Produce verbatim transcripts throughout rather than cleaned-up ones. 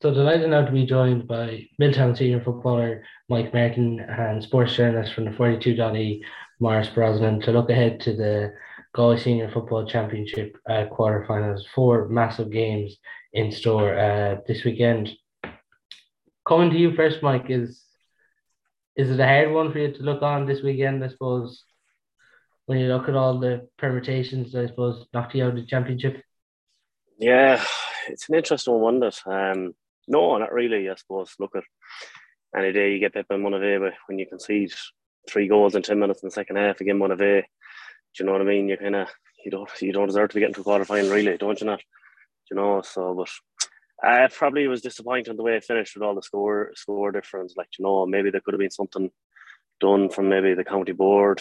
So delighted now to be joined by Milltown senior footballer Mike Martin and sports journalist from the forty-two dot E, Morris Brosnan, to look ahead to the Galway Senior Football Championship uh, quarterfinals. Four massive games in store uh, this weekend. Coming to you first, Mike, is is it a hard one for you to look on this weekend? I suppose when you look at all the permutations, I suppose knocked you out of the championship. Yeah, it's an interesting one. That um, no, not really. I suppose. Look at any day you get beat by Monavea, but when you concede three goals in ten minutes in the second half again, Monavea, do you know what I mean? You kind of you don't you don't deserve to be getting to a quarter final, really, don't you? Not, do you know. So, but I uh, probably was disappointed the way it finished with all the score score difference. Like, you know, maybe there could have been something done from maybe the county board.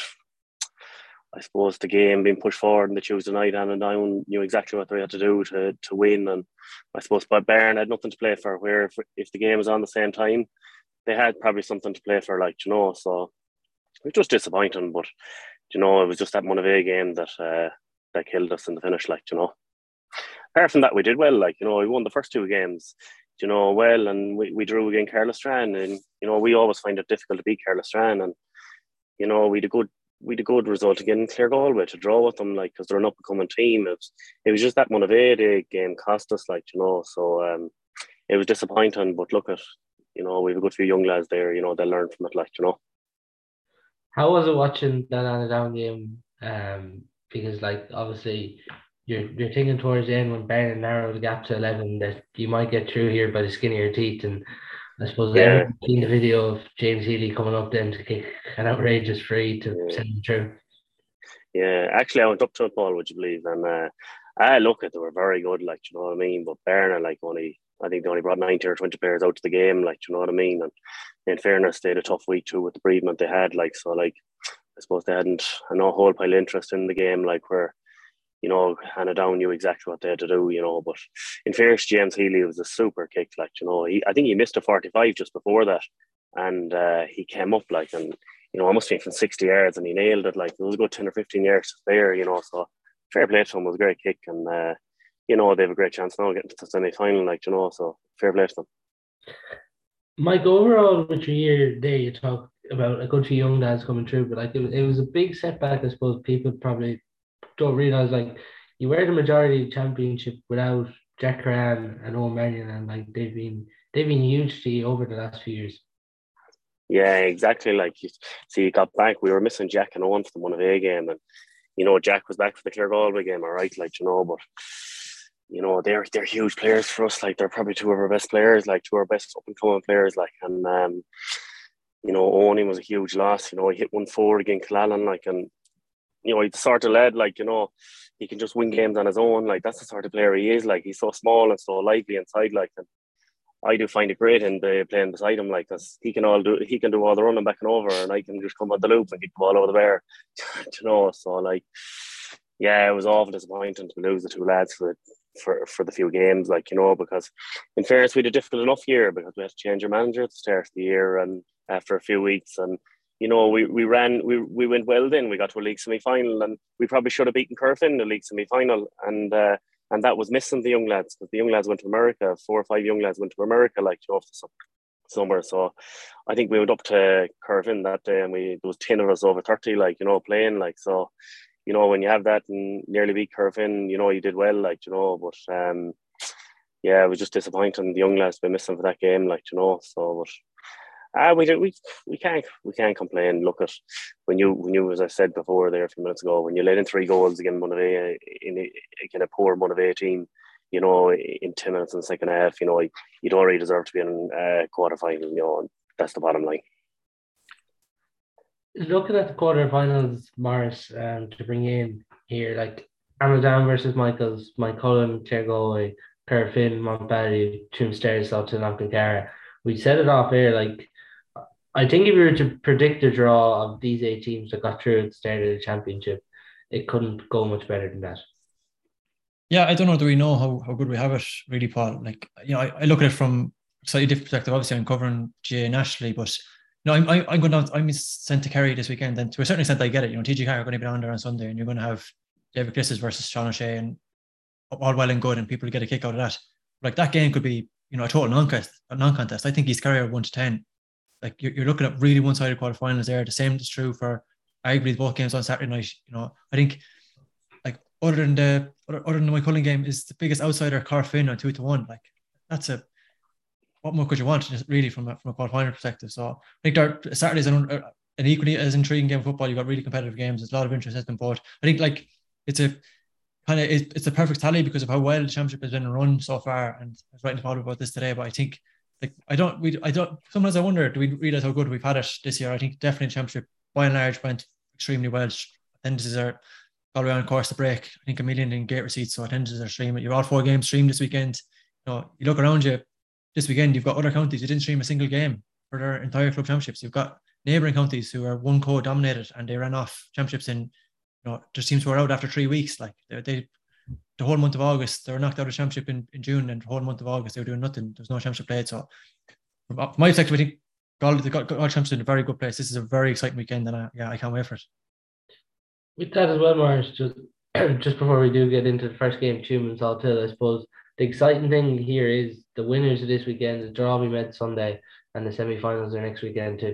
I suppose the game being pushed forward on the Tuesday night, and down knew exactly what they had to do to to win. And I suppose by Bern had nothing to play for. Where if, if the game was on the same time, they had probably something to play for, like, you know. So it was just disappointing, but you know, it was just that Monavea game that uh, that killed us in the finish, like, you know. Apart from that, we did well, like, you know, we won the first two games, you know, well, and we, we drew against Carlistran, and you know, we always find it difficult to beat Carlistran, and you know, we had a good we had a good result again in Clare Galway to draw with them, like, because they're an up and coming team. It was, it was just that Monavea game cost us, like, you know. So um, it was disappointing, but look at, you know, we have a good few young lads there, you know, they'll learn from it, like, you know. How was it watching that Annadown game? Um, because like obviously you're you're thinking towards the end when Barron narrowed the gap to eleven that you might get through here by the skin of your teeth, and I suppose Yeah, everyone's seen the video of James Healy coming up then to kick an outrageous free to yeah, send them through. yeah. Actually, I went up to it, Paul, would you believe? And uh, I look at they were very good, like, you know what I mean. But Bern, like, only I think they only brought ninety or twenty players out to the game, like, you know what I mean. And in fairness, they had a tough week too with the bereavement they had, like, so, like, I suppose they hadn't a no whole pile of interest in the game, like, where, you know, Hannah Down knew exactly what they had to do, you know. But in fairness, James Healy was a super kick, like, you know. He, I think he missed a forty-five just before that, and uh, he came up, like, and you know, almost came from sixty yards, and he nailed it. Like, it was a good ten or fifteen yards there, you know. So fair play to him, it was a great kick, and uh, you know, they have a great chance now getting to the semi final, like, you know. So fair play to them. Mike, overall with your year there, you talk about a good few young lads coming through, but like it, was- it was a big setback. I suppose people probably don't realize like you were the majority of the championship without Jack Curran and Owen Marion, and like they've been they've been huge to you over the last few years. Yeah, exactly. Like, you see, he got back. We were missing Jack and Owen for the Monterey game, and you know, Jack was back for the Clare Galway game, all right, like, you know. But you know, they're they're huge players for us. Like, they're probably two of our best players, like two of our best up and coming players. Like, and um, you know, Owen was a huge loss. You know, he hit one forward against Killallen, like, and you know, he's the sort of lad, like, you know, he can just win games on his own. Like, that's the sort of player he is. Like, he's so small and so lively inside. Like, and I do find it great in the playing beside him. Like, cause he can all do, he can do all the running back and over, and I can just come on the loop and kick the ball over the bar. You know, so like, yeah, it was awful disappointing to lose the two lads for for for the few games. Like, you know, because in fairness, we had a difficult enough year because we had to change our manager at the start of the year and after a few weeks. And you know, we, we ran, we, we went well then. We got to a league semi final, and we probably should have beaten Curfin in the league semi final. And, uh, and that was missing the young lads because the young lads went to America. Four or five young lads went to America, like, you know, for summer. So I think we went up to Curfin that day, and we there was ten of us over thirty, like, you know, playing. Like, so, you know, when you have that and nearly beat Curfin, you know, you did well, like, you know. But um, yeah, it was just disappointing. The young lads been missing for that game, like, you know. So, but Ah, we do, we we can't we can't complain. Look at when you when you as I said before there a few minutes ago, when you let in three goals against Monterey in a, in a poor Monterey team, you know, in ten minutes in the second half, you know, you don't really deserve to be in a quarter final. You know, and that's the bottom line. Looking at the quarterfinals, Morris, um, to bring in here, like Amadan versus Michaels, Mike Cullen, Clare Galway, Clare Finn, Montbarry, Trim Stairs, Sultan, Ankara. We set it off here. Like, I think if we were to predict the draw of these eight teams that got through at the start of the championship, it couldn't go much better than that. Yeah, I don't know. Do we know how, how good we have it, really, Paul? Like, you know, I, I look at it from a slightly different perspective. Obviously, I'm covering G A nationally, but no, I'm I, I'm going down. I'm sent to Kerry this weekend, and to a certain extent, I get it. You know, T G Carr are going to be down there on Sunday, and you're going to have David Glisses versus Sean O'Shea, and all well and good, and people get a kick out of that. Like, that game could be you know, a total non-contest. A non-contest. I think East Kerry are one to ten. Like you're, you're looking at really one-sided quarterfinals there. The same is true for arguably both games on Saturday night. You know, I think like other than the other, other than the Moycullen game is the biggest outsider Corfin on two to one. Like that's a what more could you want just really from a, from a quarterfinal perspective? So I think there Saturdays an, an equally as intriguing game of football. You've got really competitive games. There's a lot of interest in both. I think like it's a kind of it, it's a perfect tally because of how well the championship has been run so far. And I was writing a about this today, but I think like I don't we I don't sometimes I wonder do we realize how good we've had it this year? I think definitely the championship by and large went extremely well. Attendances are all the way on course to break. I think a million in gate receipts, so attendances are streaming. You're all four games streamed this weekend. You know, you look around you this weekend, you've got other counties who didn't stream a single game for their entire club championships. You've got neighbouring counties who are one co dominated and they ran off championships in, you know, their teams were out after three weeks. Like they, they the whole month of August, they were knocked out of championship in, in June, and the whole month of August they were doing nothing. There's no championship played. So from my perspective, I think God, the God, God championship in a very good place. This is a very exciting weekend, and I, yeah, I can't wait for it. With that as well, Morris, just just before we do get into the first game, Tuam and Salthill, I suppose the exciting thing here is the winners of this weekend, the draw we met Sunday, and the semi-finals are next weekend too.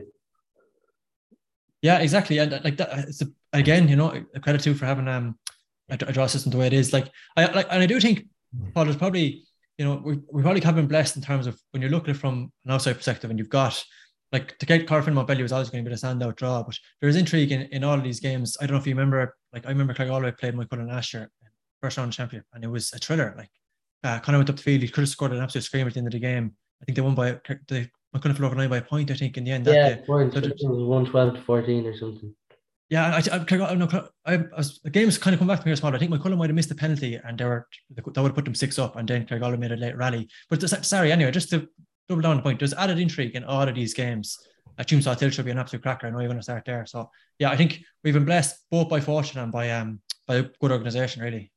Yeah, exactly, and like that. It's a, again, you know, a credit to for having um a, a draw system the way it is. Like I like, and I do think, Paul, there's probably, you know, we we probably have been blessed in terms of when you're looking at it from an outside perspective, and you've got like to get Corfin Montbellew was always going to be the standout draw, but there is intrigue in, in all of these games. I don't know if you remember, like I remember Craig Allway played Moycullen last year, first round champion, and it was a thriller. Like uh, Conor went up the field, he could have scored an absolute screamer at the end of the game. I think they won by they Moycullen fell over nine by a point. I think in the end. That yeah, day. point. So it was one twelve to fourteen or something. Yeah, I, I, I, no, I, I was, the game's kind of come back to me here small. I think Moycullen might have missed the penalty, and they were that would have put them six up, and then Craig Allway made a late rally. But sorry, anyway, just to double down the point, there's added intrigue in all of these games. I assume Salthill should be an absolute cracker. I know you're going to start there. So yeah, I think we've been blessed both by fortune and by um by good organisation, really.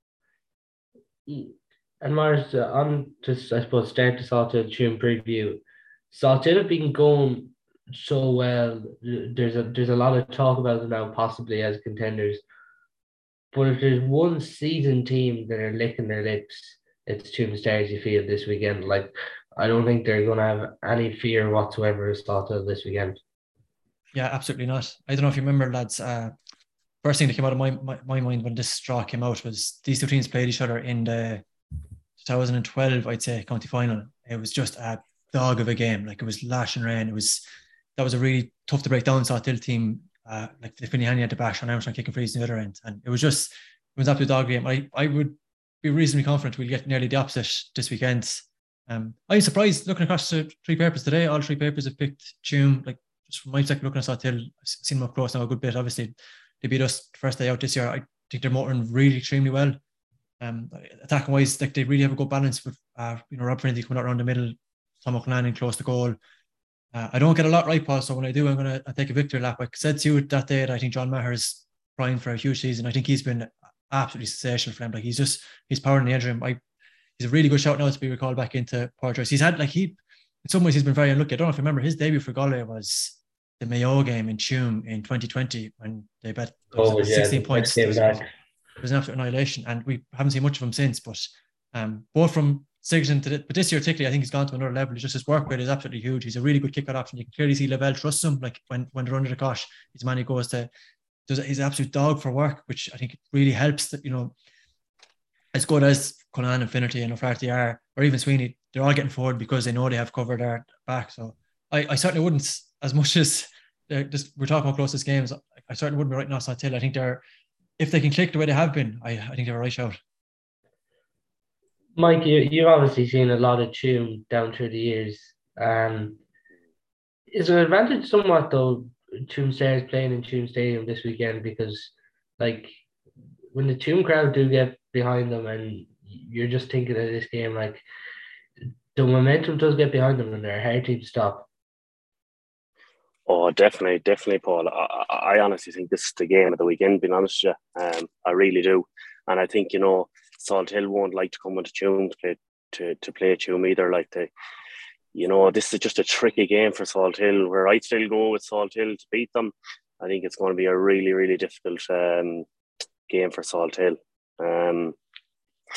And Mars, uh, on just I suppose start the Salthill Tuam preview. Salthill have been going so well. There's a there's a lot of talk about them now, possibly as contenders. But if there's one seasoned team that are licking their lips, it's Tuam Stars. You feel this weekend, like. I don't think they're going to have any fear whatsoever of Salthill this weekend. Yeah, absolutely not. I don't know if you remember, lads. Uh, first thing that came out of my, my, my mind when this draw came out was these two teams played each other in the twenty twelve, I'd say, county final. It was just a dog of a game. Like it was lash and rain. It was that was a really tough to break down Salthill team. Uh, like the Finney Haney at the back, Sean Armstrong kicking frees in the other end, and it was just it was an absolute dog game. I I would be reasonably confident we'll get nearly the opposite this weekend. Um, I'm surprised looking across the three papers today. All three papers have picked Tuam. Like just from my perspective, looking at Salthill, I've seen them up close now a good bit. Obviously, they beat us the first day out this year. I think they're motoring really extremely well. Um, attacking wise, like they really have a good balance with uh, you know, Rob Trinity coming out around the middle, Tom O'Connell close to goal. Uh, I don't get a lot right, Paul. So when I do, I'm going to take a victory lap. I said to you that day that I think John Maher is primed for a huge season. I think he's been absolutely sensational for him. Like he's just he's powering the edge of him. I. He's a really good shout now to be recalled back into power choice. He's had like he, in some ways, he's been very unlucky. I don't know if you remember his debut for Galway was the Mayo game in Tuam in twenty twenty when they bet oh, yeah, sixteen points. It was, it was an absolute annihilation, and we haven't seen much of him since. But um, both from Sigerson to this, but this year particularly, I think he's gone to another level. It's just his work rate is absolutely huge. He's a really good kick-out option. You can clearly see Lavelle trusts him. Like when when they're under the cosh, his man he goes to. He's an absolute dog for work, which I think really helps. That you know. As good as Conan and Finnerty and O'Flaherty are, or even Sweeney, they're all getting forward because they know they have covered their back. So I, I certainly wouldn't, as much as just we're talking about closest games, I certainly wouldn't be writing off Salthill. I think they're, if they can click the way they have been, I, I think they're a right shout. Mike, you, you've obviously seen a lot of Tuam down through the years. Um, is there an advantage somewhat, though, Tuam Stars playing in Tuam Stadium this weekend? Because, like, when the Tuam crowd do get behind them and you're just thinking of this game, like the momentum does get behind them and they're a hard team to stop. Oh, definitely, definitely, Paul. I, I honestly think this is the game of the weekend, being honest with you. Um, I really do. And I think, you know, Salthill won't like to come into Tuam to play, to, to play Tuam either. Like, they, you know, this is just a tricky game for Salthill, where I'd still go with Salthill to beat them. I think it's going to be a really, really difficult um, game for Salthill. Um,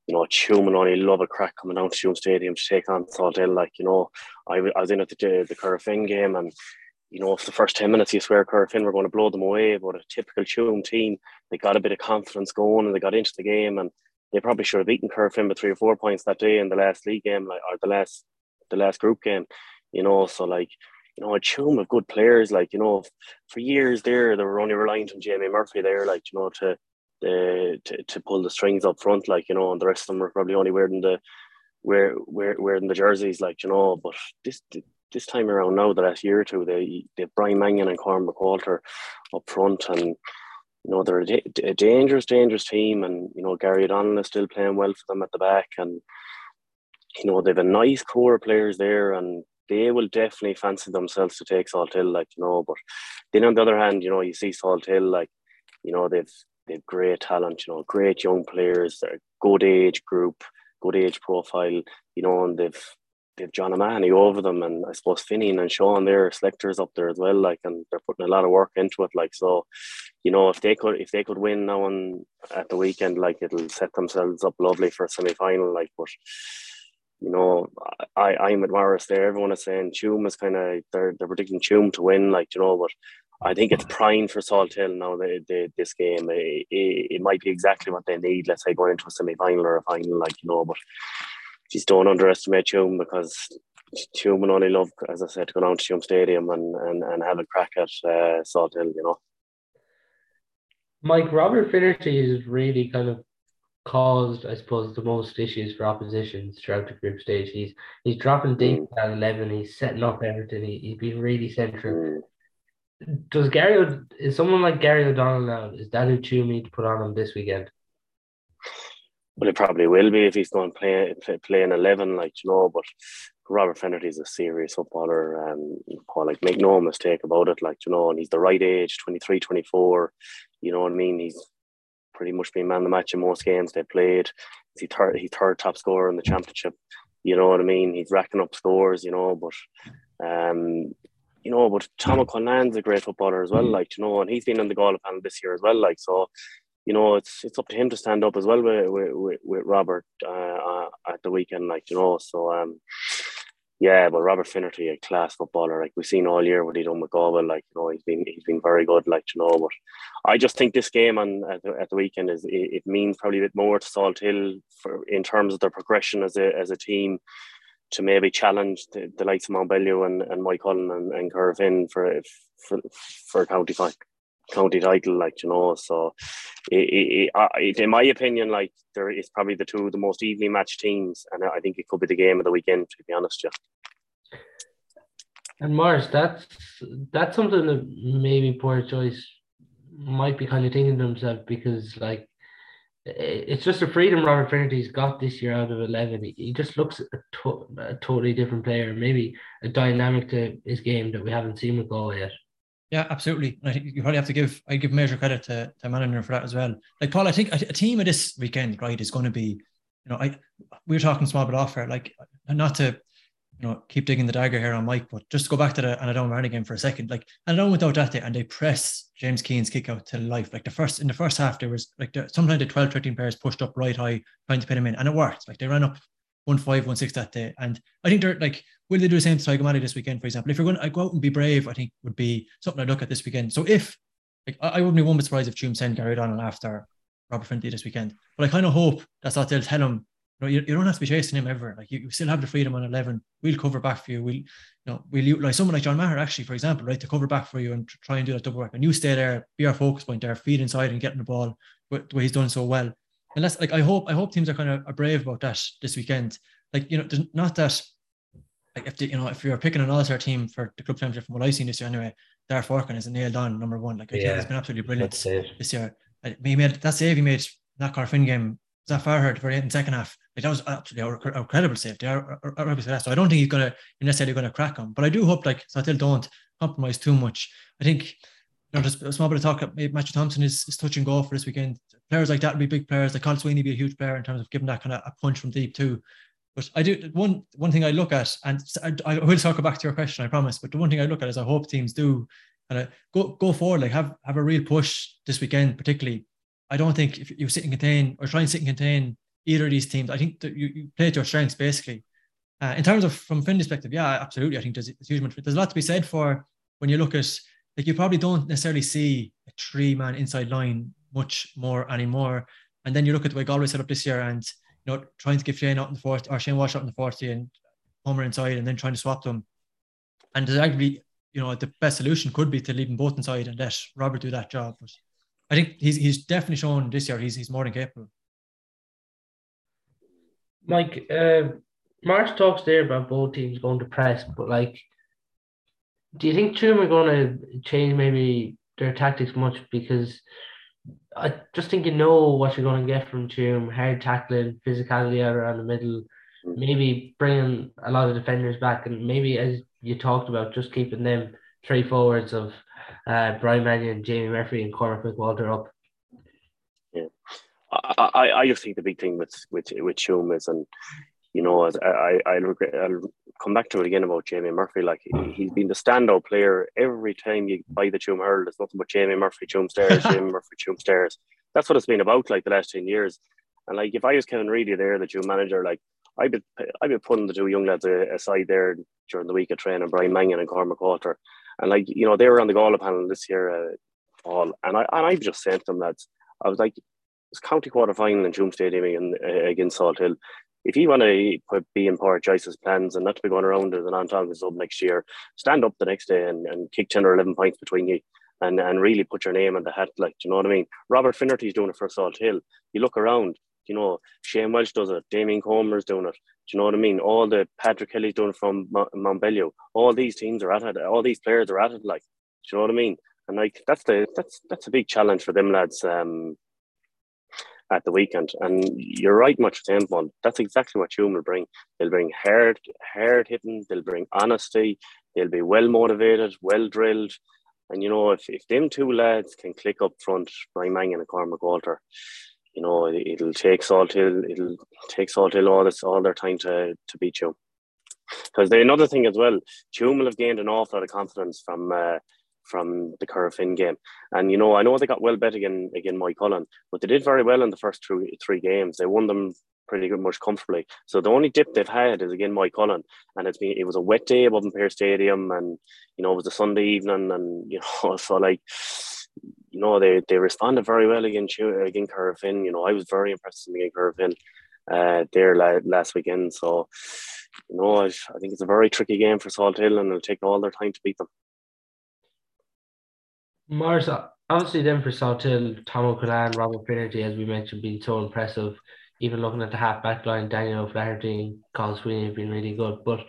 you know, Tuam and only love a crack coming down to Tuam Stadium to take on Salt Hill. Like, you know, I, I was in at the, the Corofin game, and, you know, for the first ten minutes, you swear Corofin were going to blow them away, but a typical Tuam team, they got a bit of confidence going and they got into the game, and they probably should have beaten Corofin by three or four points that day in the last league game, like, or the last the last group game, you know. So, like, you know, a Tuam of good players, like, you know, for years there, they were only reliant on Jamie Murphy there, like, you know, to the to, to pull the strings up front, like, you know, and the rest of them were probably only wearing the wear, wear, wearing the jerseys, like, you know. But this this time around now, the last year or two, they they have Brian Mannion and Cormac Walter up front, and, you know, they're a, a dangerous, dangerous team, and, you know, Gary O'Donnell is still playing well for them at the back, and, you know, they've a nice core of players there, and they will definitely fancy themselves to take Salt Hill, like, you know. But then on the other hand, you know, you see Salt Hill, like, you know, they've they've great talent, you know, great young players, they're a good age group, good age profile, you know, and they've they've John O'Mahony over them, and I suppose Finian and Sean, their selectors up there as well, like, and they're putting a lot of work into it, like. So, you know, if they could if they could win now on at the weekend, like, it'll set themselves up lovely for a semi-final, like. But, you know, I, I'm with Morris there. Everyone is saying Tuam is kind of, they're, they're predicting Tuam to win, like, you know, but I think it's prime for Salt Hill now, the, the, this game. It, it, it might be exactly what they need, let's say, going into a semi-final or a final, like, you know, but just don't underestimate Tuam, because Tuam will only love, as I said, to go down to Tuam Stadium and, and, and have a crack at uh, Salt Hill, you know. Mike, Robert Finnerty is really kind of caused, I suppose, the most issues for oppositions throughout the group stage. He's he's dropping deep mm. at eleven. He's setting up everything. He, he's been really central. Mm. Does Gary is someone like Gary O'Donnell now? Is that who Tuam need to put on him this weekend? Well, it probably will be if he's going to play play, play an eleven, like, you know. But Robert Finnerty is a serious footballer, and Paul, like, make no mistake about it, like, you know. And he's the right age, twenty-three, twenty-four. You know what I mean? He's pretty much been man of the match in most games they played. He's third, he's third top scorer in the championship. You know what I mean? He's racking up scores, you know. But, um, you know, but Tom O'Conlan's a great footballer as well, like, you know, and he's been on the Galway panel this year as well, like. So, you know, it's it's up to him to stand up as well with with, with Robert uh, at the weekend, like, you know. So, um, yeah, but Robert Finnerty, a class footballer, like we've seen all year what he done with Galway, like, you know, he's been he's been very good, like, you know. But I just think this game on at the, at the weekend is it, it means probably a bit more to Salt Hill for in terms of their progression as a as a team, to maybe challenge the, the likes of Mountbellew and and Mike Cullen and, and Corofin for for for a county final. county title, like, you know. So it, it, it, in my opinion, like, there is probably the two of the most evenly matched teams, and I think it could be the game of the weekend, to be honest. Yeah. And Morris, that's that's something that maybe Port's Choice might be kind of thinking to himself, because, like, it's just a freedom Robert Finnerty's got this year out of eleven. He, he just looks a, to- a totally different player, maybe a dynamic to his game that we haven't seen with Galway yet. Yeah, absolutely. And I think you probably have to give, I give major credit to, to Mannion for that as well. Like, Paul, I think a, a team of this weekend, right, is going to be, you know, I we were talking small bit off here, like, not to, you know, keep digging the dagger here on Mike, but just to go back to the Annadone Marney game for a second. Like, Annadone went out that day and they press James Keane's kick out to life. Like, the first, in the first half, there was, like, the, sometimes the twelve, thirteen players pushed up right high, trying to pin him in, and it worked. Like, they ran up one five, one six that day. And I think they're, like, will they do the same to Tygomally this weekend, for example? If you're going to go out and be brave, I think would be something I'd look at this weekend. So if, like, I, I wouldn't be one bit surprised if Tuam send Gary O'Donnell after Robert Finnerty this weekend. But I kind of hope that's what they'll tell him. You know, you, you don't have to be chasing him ever. Like, you, you still have the freedom on eleven. We'll cover back for you. We'll, you know, we'll utilize someone like John Maher, actually, for example, right, to cover back for you and try and do that double work. And you stay there, be our focus point there, feed inside and getting the ball the way he's done so well. And that's, like, I hope, I hope teams are kind of are brave about that this weekend. Like, you know, not that, like, if the, you know, if you're picking an all-star team for the club championship, from what I've seen this year anyway, Darragh Forkin is nailed on number one. Like, I yeah, think he's been absolutely brilliant this year. He made that save he made that Corofin game, that far hurt very in the second half. Like, that was absolutely a incredible save. They are, are, are, are so I don't think he's gonna necessarily going to crack him, but I do hope, like, Salt Hill don't compromise too much. I think, you know, just a small bit of talk. Maybe Matthew Thompson is, is touch and go for this weekend. Players like that would be big players. Like, Colin Sweeney would be a huge player in terms of giving that kind of a punch from deep too. But I do one one thing I look at, and I, I will circle back to your question, I promise. But the one thing I look at is I hope teams do kind of go go forward, like have have a real push this weekend, particularly. I don't think if you sit and contain or try and sit and contain either of these teams. I think that you, you play to your strengths basically. Uh, in terms of from Finland's perspective, yeah, absolutely. I think there's a huge amount. There's a lot to be said for when you look at, like, you probably don't necessarily see a three-man inside line much more anymore. And then you look at the way Galway set up this year, and you know, trying to give Shane out in the fourth or Shane Walsh out in the forty and Homer inside, and then trying to swap them. And there's actually, you know, the best solution could be to leave them both inside and let Robert do that job. But I think he's he's definitely shown this year he's he's more than capable. Mike, uh, Marsh talks there about both teams going to press, but like, do you think Tuam are going to change maybe their tactics much? Because I just think you know what you're going to get from Tuam: hard tackling, physicality out around the middle, maybe bringing a lot of defenders back, and maybe, as you talked about, just keeping them three forwards of uh, Brian Mannion, Jamie Murphy, and Cormac McWalter up. Yeah, I, I, I just think the big thing with with with Tuam is, and you know, I I regret, I'll come back to it again about Jamie Murphy. Like, he's been the standout player every time you buy the Tuam hurl. It's nothing but Jamie Murphy, Tuam Stairs, Jamie Murphy, Tuam Stairs. That's what it's been about, like, the last ten years. And like, if I was Kevin Reedy there, the Tuam manager, like, I'd be I'd be putting the two young lads aside there during the week of training, Brian Mannion and Cormac McWalter. And like, you know, they were on the Galway panel this year, uh, all, and I and I just saying to them, lads, I was like, it's county quarter final in Tuam Stadium against, uh, against Salt Hill. If you want to put, be in Pádraig Joyce's plans and not to be going around as an on-target sub next year, stand up the next day and, and kick ten or eleven points between you, and, and really put your name on the hat. Like, do you know what I mean? Robert Finnerty's doing it for Salt Hill. You look around, you know, Shane Welch does it, Damien Comer's doing it. Do you know what I mean? All the Patrick Kelly's doing it from Montbellew. All these teams are at it. All these players are at it. Like, do you know what I mean? And like, that's the that's that's a big challenge for them lads um, at the weekend. And you're right, much the same one. That's exactly what Tuam will bring. They'll bring hard, hard hitting. They'll bring honesty. They'll be well motivated, well drilled. And you know, if if them two lads can click up front, Brian Mannion and Cormac McWalter, you know, it'll take Salt Hill, it'll take Salt Hill all this, all their time to, to beat Tuam. Because another thing as well, Tuam will have gained an awful lot of confidence from uh, from the Corofin game. And, you know, I know they got well bet again, again Moycullen, but they did very well in the first three, three games. They won them pretty good, much comfortably. So the only dip they've had is again Moycullen. And it's been, it was a wet day above in Pearse Stadium, and, you know, it was a Sunday evening, and, you know, so like, you know, they, they responded very well against against Corofin. You know, I was very impressed against Corofin uh, there la- last weekend. So, you know, I, I think it's a very tricky game for Salt Hill, and it'll take all their time to beat them. Mars, obviously then for Salt Hill, Tom O'Callaghan, Robert Finnerty, as we mentioned, being so impressive. Even looking at the half-back line, Daniel O'Flaherty and Colin Sweeney have been really good. But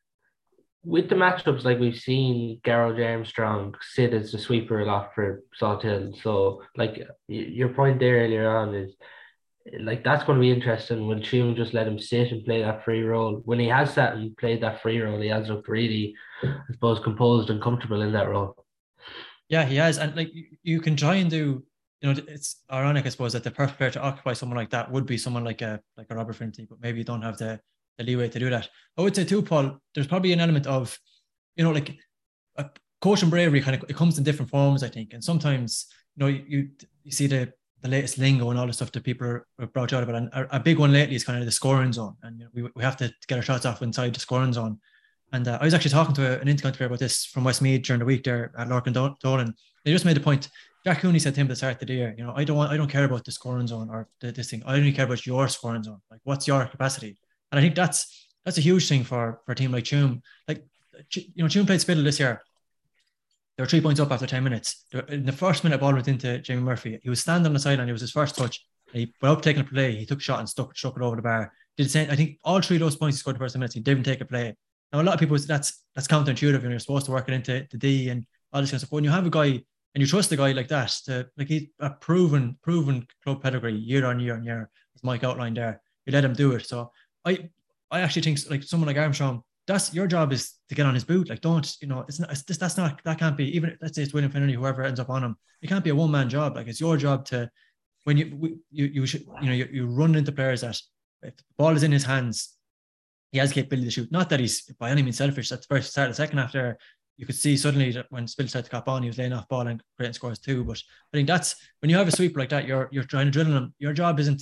with the matchups, like we've seen Garrod Armstrong sit as the sweeper a lot for Salt Hill. So, like, your point there earlier on is, like, that's going to be interesting when Tuam just let him sit and play that free role. When he has sat and played that free role, he has looked really, I suppose, composed and comfortable in that role. Yeah, he has. And like, you can try and do, you know, it's ironic, I suppose, that the perfect player to occupy someone like that would be someone like a like a Robert Finnerty, but maybe you don't have the, the leeway to do that. I would say too, Paul, there's probably an element of, you know, like, a coach and bravery kind of, it comes in different forms, I think. And sometimes, you know, you you see the the latest lingo and all the stuff that people are, are brought out about. And a, a big one lately is kind of the scoring zone. And you know, we we have to get our shots off inside the scoring zone. And uh, I was actually talking to an intercounty player about this from Westmeath during the week there at Larkin Dolan. They just made the point. Jack Cooney said to him at the start of the year, you know, I don't want, I don't care about the scoring zone or the, this thing. I only care about your scoring zone. Like, what's your capacity? And I think that's that's a huge thing for, for a team like Tuam. Like, you know, Tuam played Spittle this year. They were three points up after ten minutes. In the first minute, ball went into Jamie Murphy. He was standing on the sideline. It was his first touch. He, without taking a play, he took a shot and stuck, struck it over the bar. Did the same, I think all three of those points he scored in the first ten minutes. He didn't take a play. Now, a lot of people, that's that's counterintuitive, and you're supposed to work it into the D and all this kind of stuff. When you have a guy and you trust a guy like that, to, like, he's a proven, proven club pedigree year on year on year, as Mike outlined there, you let him do it. So I, I actually think, like, someone like Armstrong, that's your job, is to get on his boot. Like, don't, you know, it's not, it's just, that's not, that can't be, even let's say it's William Finnerty, whoever ends up on him, it can't be a one man job. Like, it's your job to, when you, you, you should, you know, you, you run into players that if the ball is in his hands, he has the capability to shoot. Not that he's by any means selfish. At the first start of the second half there, you could see suddenly that when Spill started to cop on, he was laying off ball and creating scores too. But I think that's, when you have a sweeper like that, you're you're trying to drill him. Your job isn't to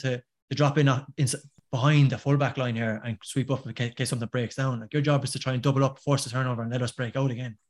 to drop in, uh, in behind the fullback line here and sweep up in case, in case something breaks down. Like your job is to try and double up, force the turnover, and let us break out again.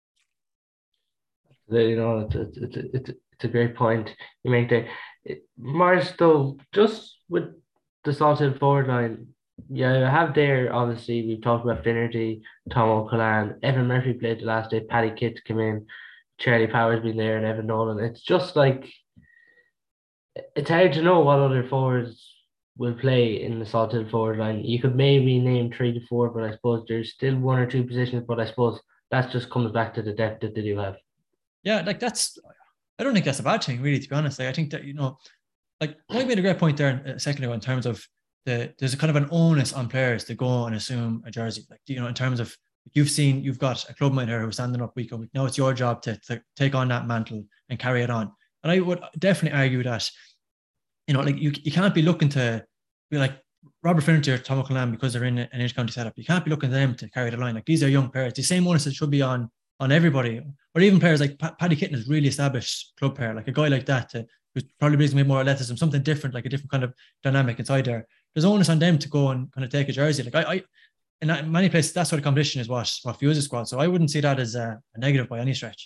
You know, it's it's it's it's, it's a great point you make there. Mars, though, just with the Salthill forward line, yeah, you have there, obviously, we've talked about Finnerty, Tom O'Callaghan, Evan Murphy played the last day, Paddy Kitt came in, Charlie Power's been there, and Evan Nolan. It's just like, it's hard to know what other forwards will play in the Salthill forward line. You could maybe name three to four, but I suppose there's still one or two positions, but I suppose that just comes back to the depth that they do have. Yeah, like that's, I don't think that's a bad thing, really, to be honest. Like, I think that, you know, like Mike made a great point there a second ago in terms of the, there's a kind of an onus on players to go and assume a jersey. Like, you know, in terms of, you've seen, you've got a clubmate here who's standing up week on week. Now it's your job to, to take on that mantle and carry it on. And I would definitely argue that, you know, like you, you can't be looking to be like Robert Finnerty or Tom O'Callaghan because they're in an inter-county setup. You can't be looking to them to carry the line. Like, these are young players. The same onus that should be on on everybody, or even players like P- Paddy Kitten is really established club player, like a guy like that to, who's probably brings me more athleticism, something different, like a different kind of dynamic inside there. There's onus on them to go and kind of take a jersey. Like I, I in many places, that sort of competition is what what fuels the squad. So I wouldn't see that as a, a negative by any stretch.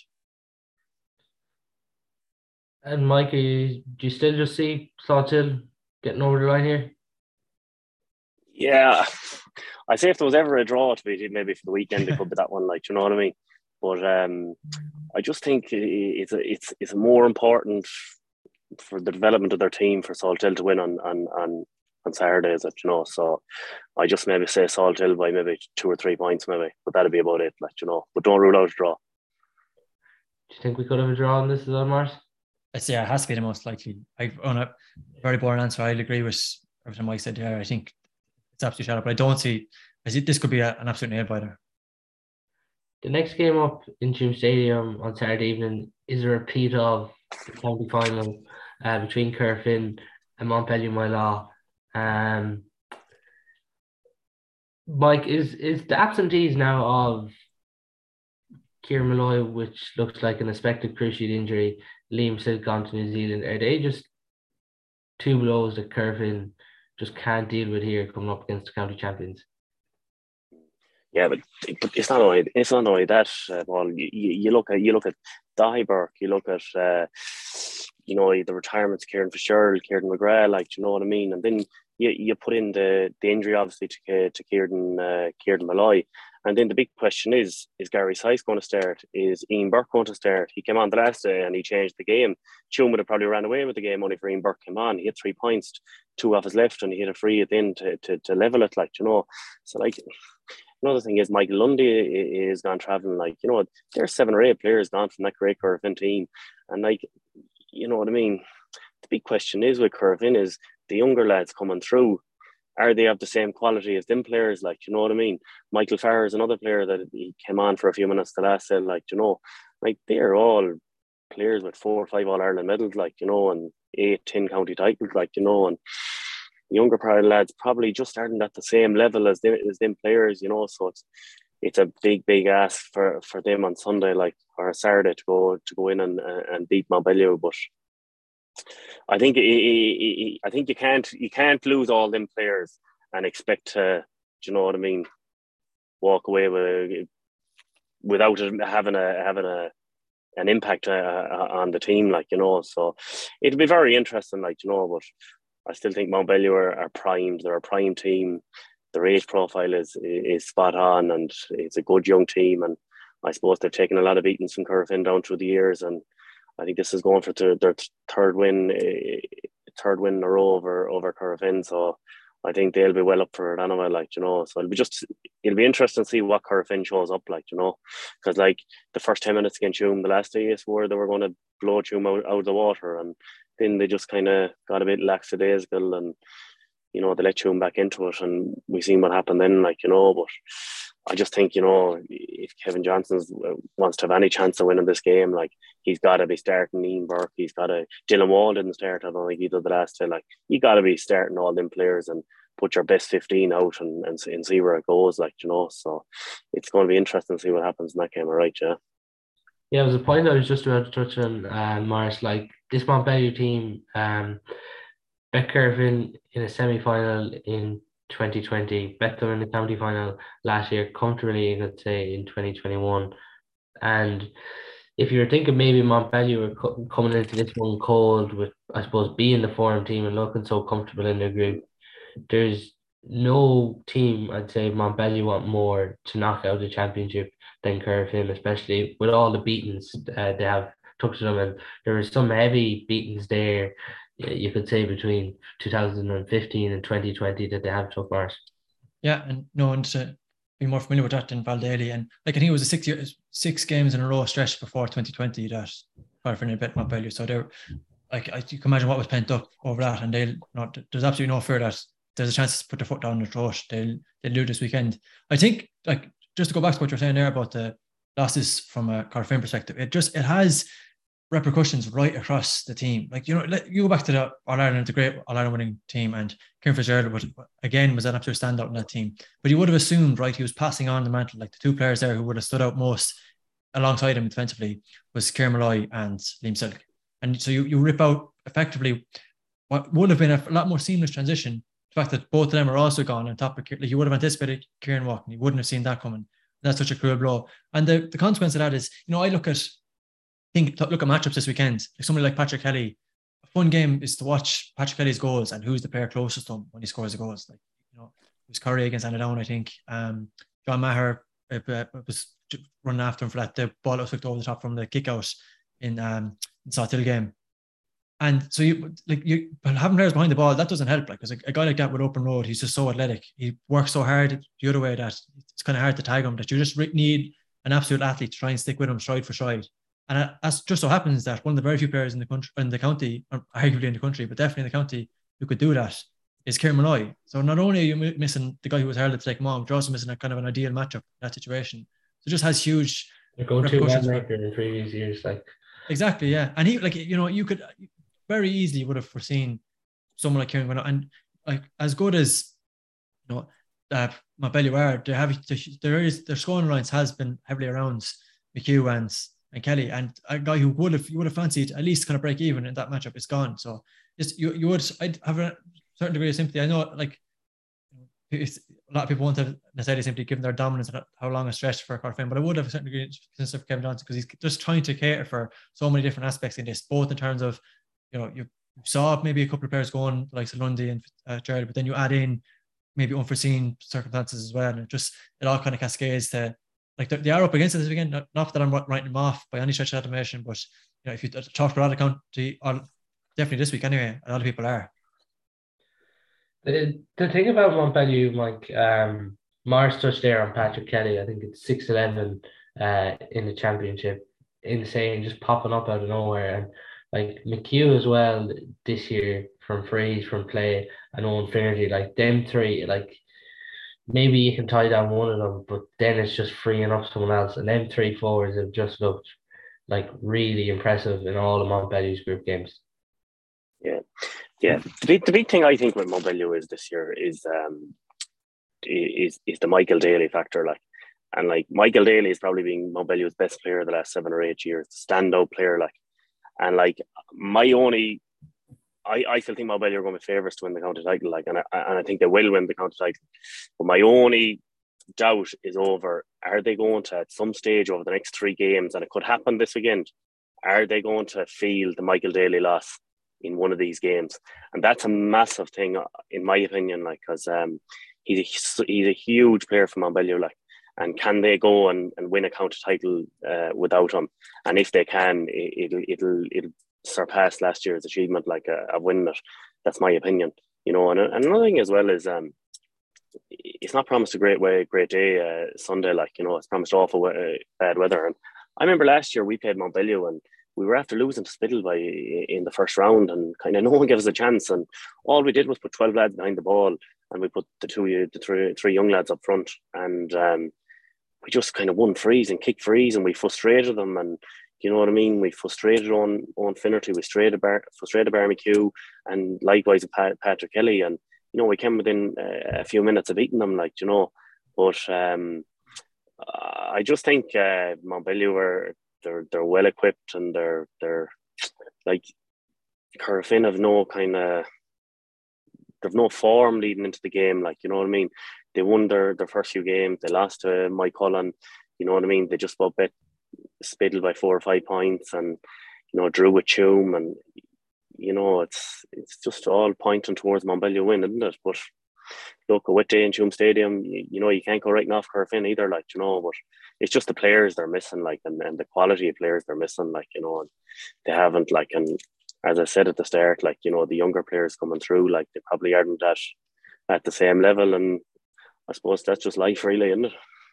And Mike, do you still just see Salthill getting over the line here? Yeah, I say if there was ever a draw to be maybe for the weekend, it could be that one. Like, you know what I mean? But um, I just think it's a, it's it's more important for the development of their team for Salthill to win on on on, on Saturdays, you know. So I just maybe say Salthill by maybe two or three points, maybe, but that'd be about it, like, you know. But don't rule out a draw. Do you think we could have a draw on this as well, Mars? It's, yeah, it has to be the most likely. I on a very boring answer, I'll agree with everything Mike said here. I think it's absolutely shut up, but I don't see. I see this could be a, an absolute nail biter. The next game up in Tuam Stadium on Saturday evening is a repeat of the county final uh, between Corofin and Montpellier Mylaw. Um, Mike, is is the absentees now of Kieran Malloy, which looks like an expected cruciate injury, Liam still gone to New Zealand, are they just two blows that Corofin just can't deal with here coming up against the county champions? Yeah, but, but it's not only it's not only that. Uh, Paul, you, you look at you look at Daiberg, you look at uh, you know the retirements, Kieran Fitzgerald, Kieran McGrath, like, you know what I mean, and then you, you put in the, the injury obviously to to Kieran uh, Kieran Malloy, and then the big question is: is Gary Sice going to start? Is Ian Burke going to start? He came on the last day and he changed the game. Tuam would have probably ran away with the game only for Ian Burke came on. He hit three points, two off his left, and he hit a free at the end to to, to level it, like, you know. So like. Another thing is Michael Lundy is gone travelling. Like, you know, there's seven or eight players gone from that great Corofin team. And, like, you know what I mean? The big question is with Corofin is the younger lads coming through, are they of the same quality as them players? Like, you know what I mean? Michael Farrer is another player that he came on for a few minutes the last day. Like, you know, like, they're all players with four or five All-Ireland medals, like, you know, and eight, ten county titles, like, you know, and younger proud lads probably just starting at the same level as them, as them players, you know. So it's it's a big, big ask for, for them on Sunday, like, or Saturday to go to go in and and beat Montpellier. But I think I think you can't you can't lose all them players and expect to, do you know what I mean, walk away with without having a having a an impact uh, on the team, like, you know. So it'll be very interesting, like, you know, but. I still think Montpellier are, are primed. They're a prime team. Their age profile is is spot on, and it's a good young team. And I suppose they've taken a lot of beatings from Corofin down through the years. And I think this is going for their, their third win, third win in a row over over Corofin. So I think they'll be well up for it anyway, like, you know. So it'll be just it'll be interesting to see what Corofin shows up, like, you know, because like the first ten minutes against Tuam the last day where they were going to blow Tuam out, out of the water, and then they just kind of got a bit lackadaisical, and, you know, they let Tuam back into it, and we seen what happened then, like, you know. But I just think, you know, if Kevin Johnson wants to have any chance of winning this game, like, he's got to be starting Ian Burke. He's got to. Dylan Wall didn't start. I don't think he did the last two. Like, you got to be starting all them players and put your best fifteen out and, and and see where it goes, like, you know. So it's going to be interesting to see what happens in that game, all right, yeah. Yeah, it was a point I was just about to touch on, uh, Morris. Like, this Montpellier team, um, Bet Kervin in a semi-final in twenty twenty, bet them in the county final last year comfortably, you could say, in twenty twenty-one. And if you're thinking maybe Montpellier were co coming into this one cold with, I suppose, being the foreign team and looking so comfortable in their group, there's no team, I'd say Montpellier want more to knock out the championship than Kerfin, especially with all the beatings uh, they have took to them. And there were some heavy beatings there, you could say, between two thousand fifteen and twenty twenty that they have took, Mars. Yeah, and no one to be more familiar with that than Valdaly. And like I think it was a six years, six games in a row stretch before twenty twenty that Cardiff bet Montpellier. So they're like, I, you can imagine what was pent up over that, and they'll not. There's absolutely no fear that there's a chance to put their foot down their throat. They'll they'll do this weekend. I think, like, just to go back to what you're saying there about the losses from a Cardiff perspective, it just it has repercussions right across the team. Like, you know, let, you go back to the All Ireland, the great All Ireland winning team, and Kieran Fitzgerald was, again, was an absolute standout in that team. But you would have assumed, right, he was passing on the mantle. Like the two players there who would have stood out most alongside him defensively was Kieran Malloy and Liam Silk. And so you, you rip out effectively what would have been a lot more seamless transition. The fact that both of them are also gone on top of, like, you would have anticipated Kieran walking. You wouldn't have seen that coming. That's such a cruel blow. And the, the consequence of that is, you know, I look at think look at matchups this weekend. Like somebody like Patrick Kelly, a fun game is to watch Patrick Kelly's goals and who's the player closest to him when he scores the goals. Like, you know, it was Curry against Annadown, I think. Um, John Maher uh, was running after him for that. The ball that was flicked over the top from the kick out in um in South Hill game. And so you like you but having players behind the ball, that doesn't help. Like, because a, a guy like that with open road, he's just so athletic. He works so hard the other way that it's kind of hard to tag him. That you just need an absolute athlete to try and stick with him stride for stride. And as just so happens that one of the very few players in the country, in the county, or arguably in the country, but definitely in the county, who could do that is Kieran Malloy. So not only are you missing the guy who was heralded to take him on, but you're also missing a kind of an ideal matchup in that situation. So it just has huge repercussions in previous years, like exactly, yeah. And he, like, you know, you could very easily would have foreseen someone like Kieran Malloy, and like as good as, you know, uh, Montpellier are, they have there is their scoring lines has been heavily around McHugh and. and Kelly, and a guy who would have you would have fancied at least kind of break even in that matchup is gone. So just you you would I'd have a certain degree of sympathy. I know, like, it's, a lot of people want to necessarily simply given their dominance and how long a stretch for Cardiff, but I would have a certain degree of sympathy for Kevin Johnson because he's just trying to cater for so many different aspects in this, both in terms of, you know, you saw maybe a couple of players going like Lundy and uh, Jared, but then you add in maybe unforeseen circumstances as well, and it just it all kind of cascades to. Like they are up against it this weekend. Not, not that I'm writing them off by any stretch of imagination, but you know, if you talk to a lot of county, or definitely this week anyway, a lot of people are. The the thing about Montpellier, Mike, um, Mars touched there on Patrick Kelly. I think it's six eleven uh in the championship. Insane, just popping up out of nowhere. And like McHugh as well this year from freeze, from play, and Owen Finnerty, like them three, like. Maybe you can tie down one of them, but then it's just freeing up someone else. And them three forwards have just looked like really impressive in all of Montpellier's group games. Yeah, yeah. The big, the big thing I think with Montpellier is this year is um is is the Michael Daly factor. Like, and like Michael Daly is probably being Montpellier's best player the last seven or eight years, standout player. Like, and like my only. I, I still think Montpellier are going to be favourites to win the county title, like, and I, and I think they will win the county title. But my only doubt is over: are they going to, at some stage over the next three games, and it could happen this weekend, are they going to feel the Michael Daly loss in one of these games? And that's a massive thing, in my opinion, like, because um, he's a, he's a huge player for Montpellier, like, and can they go and, and win a county title uh, without him? And if they can, it, it'll it'll it'll. surpass last year's achievement, like a, a winning it. That's my opinion, you know. And, and another thing as well is um, it's not promised a great way, great day uh, Sunday. Like, you know, it's promised awful uh, bad weather. And I remember last year we played Montpellier and we were after losing to Spittle by in the first round, and kind of no one gave us a chance. And all we did was put twelve lads behind the ball, and we put the two, the three, three young lads up front, and um, we just kind of won frees and kicked frees, and we frustrated them. And you know what I mean? We frustrated on on Finnerty, we frustrated Bar, frustrated Barry McHugh, and likewise Pat, Patrick Kelly. And you know, we came within uh, a few minutes of beating them, like, you know. But um, I just think uh, Montpellier were they're they're well equipped, and they're they're like Cardiff have no kind of they've no form leading into the game. Like, you know what I mean? They won their, their first few games. They lost to Mike Cullen. You know what I mean? They just about bit spittled by four or five points, and you know drew with Tuam, and you know it's it's just all pointing towards Montbellion win, isn't it? But look, a wet day in Tuam Stadium, you, you know you can't go writing off Corofin either. Like, you know, but it's just the players they're missing, like, and, and the quality of players they're missing, like, you know, and they haven't, like, and as I said at the start, like, you know, the younger players coming through, like, they probably aren't at at the same level, and I suppose that's just life, really, isn't it?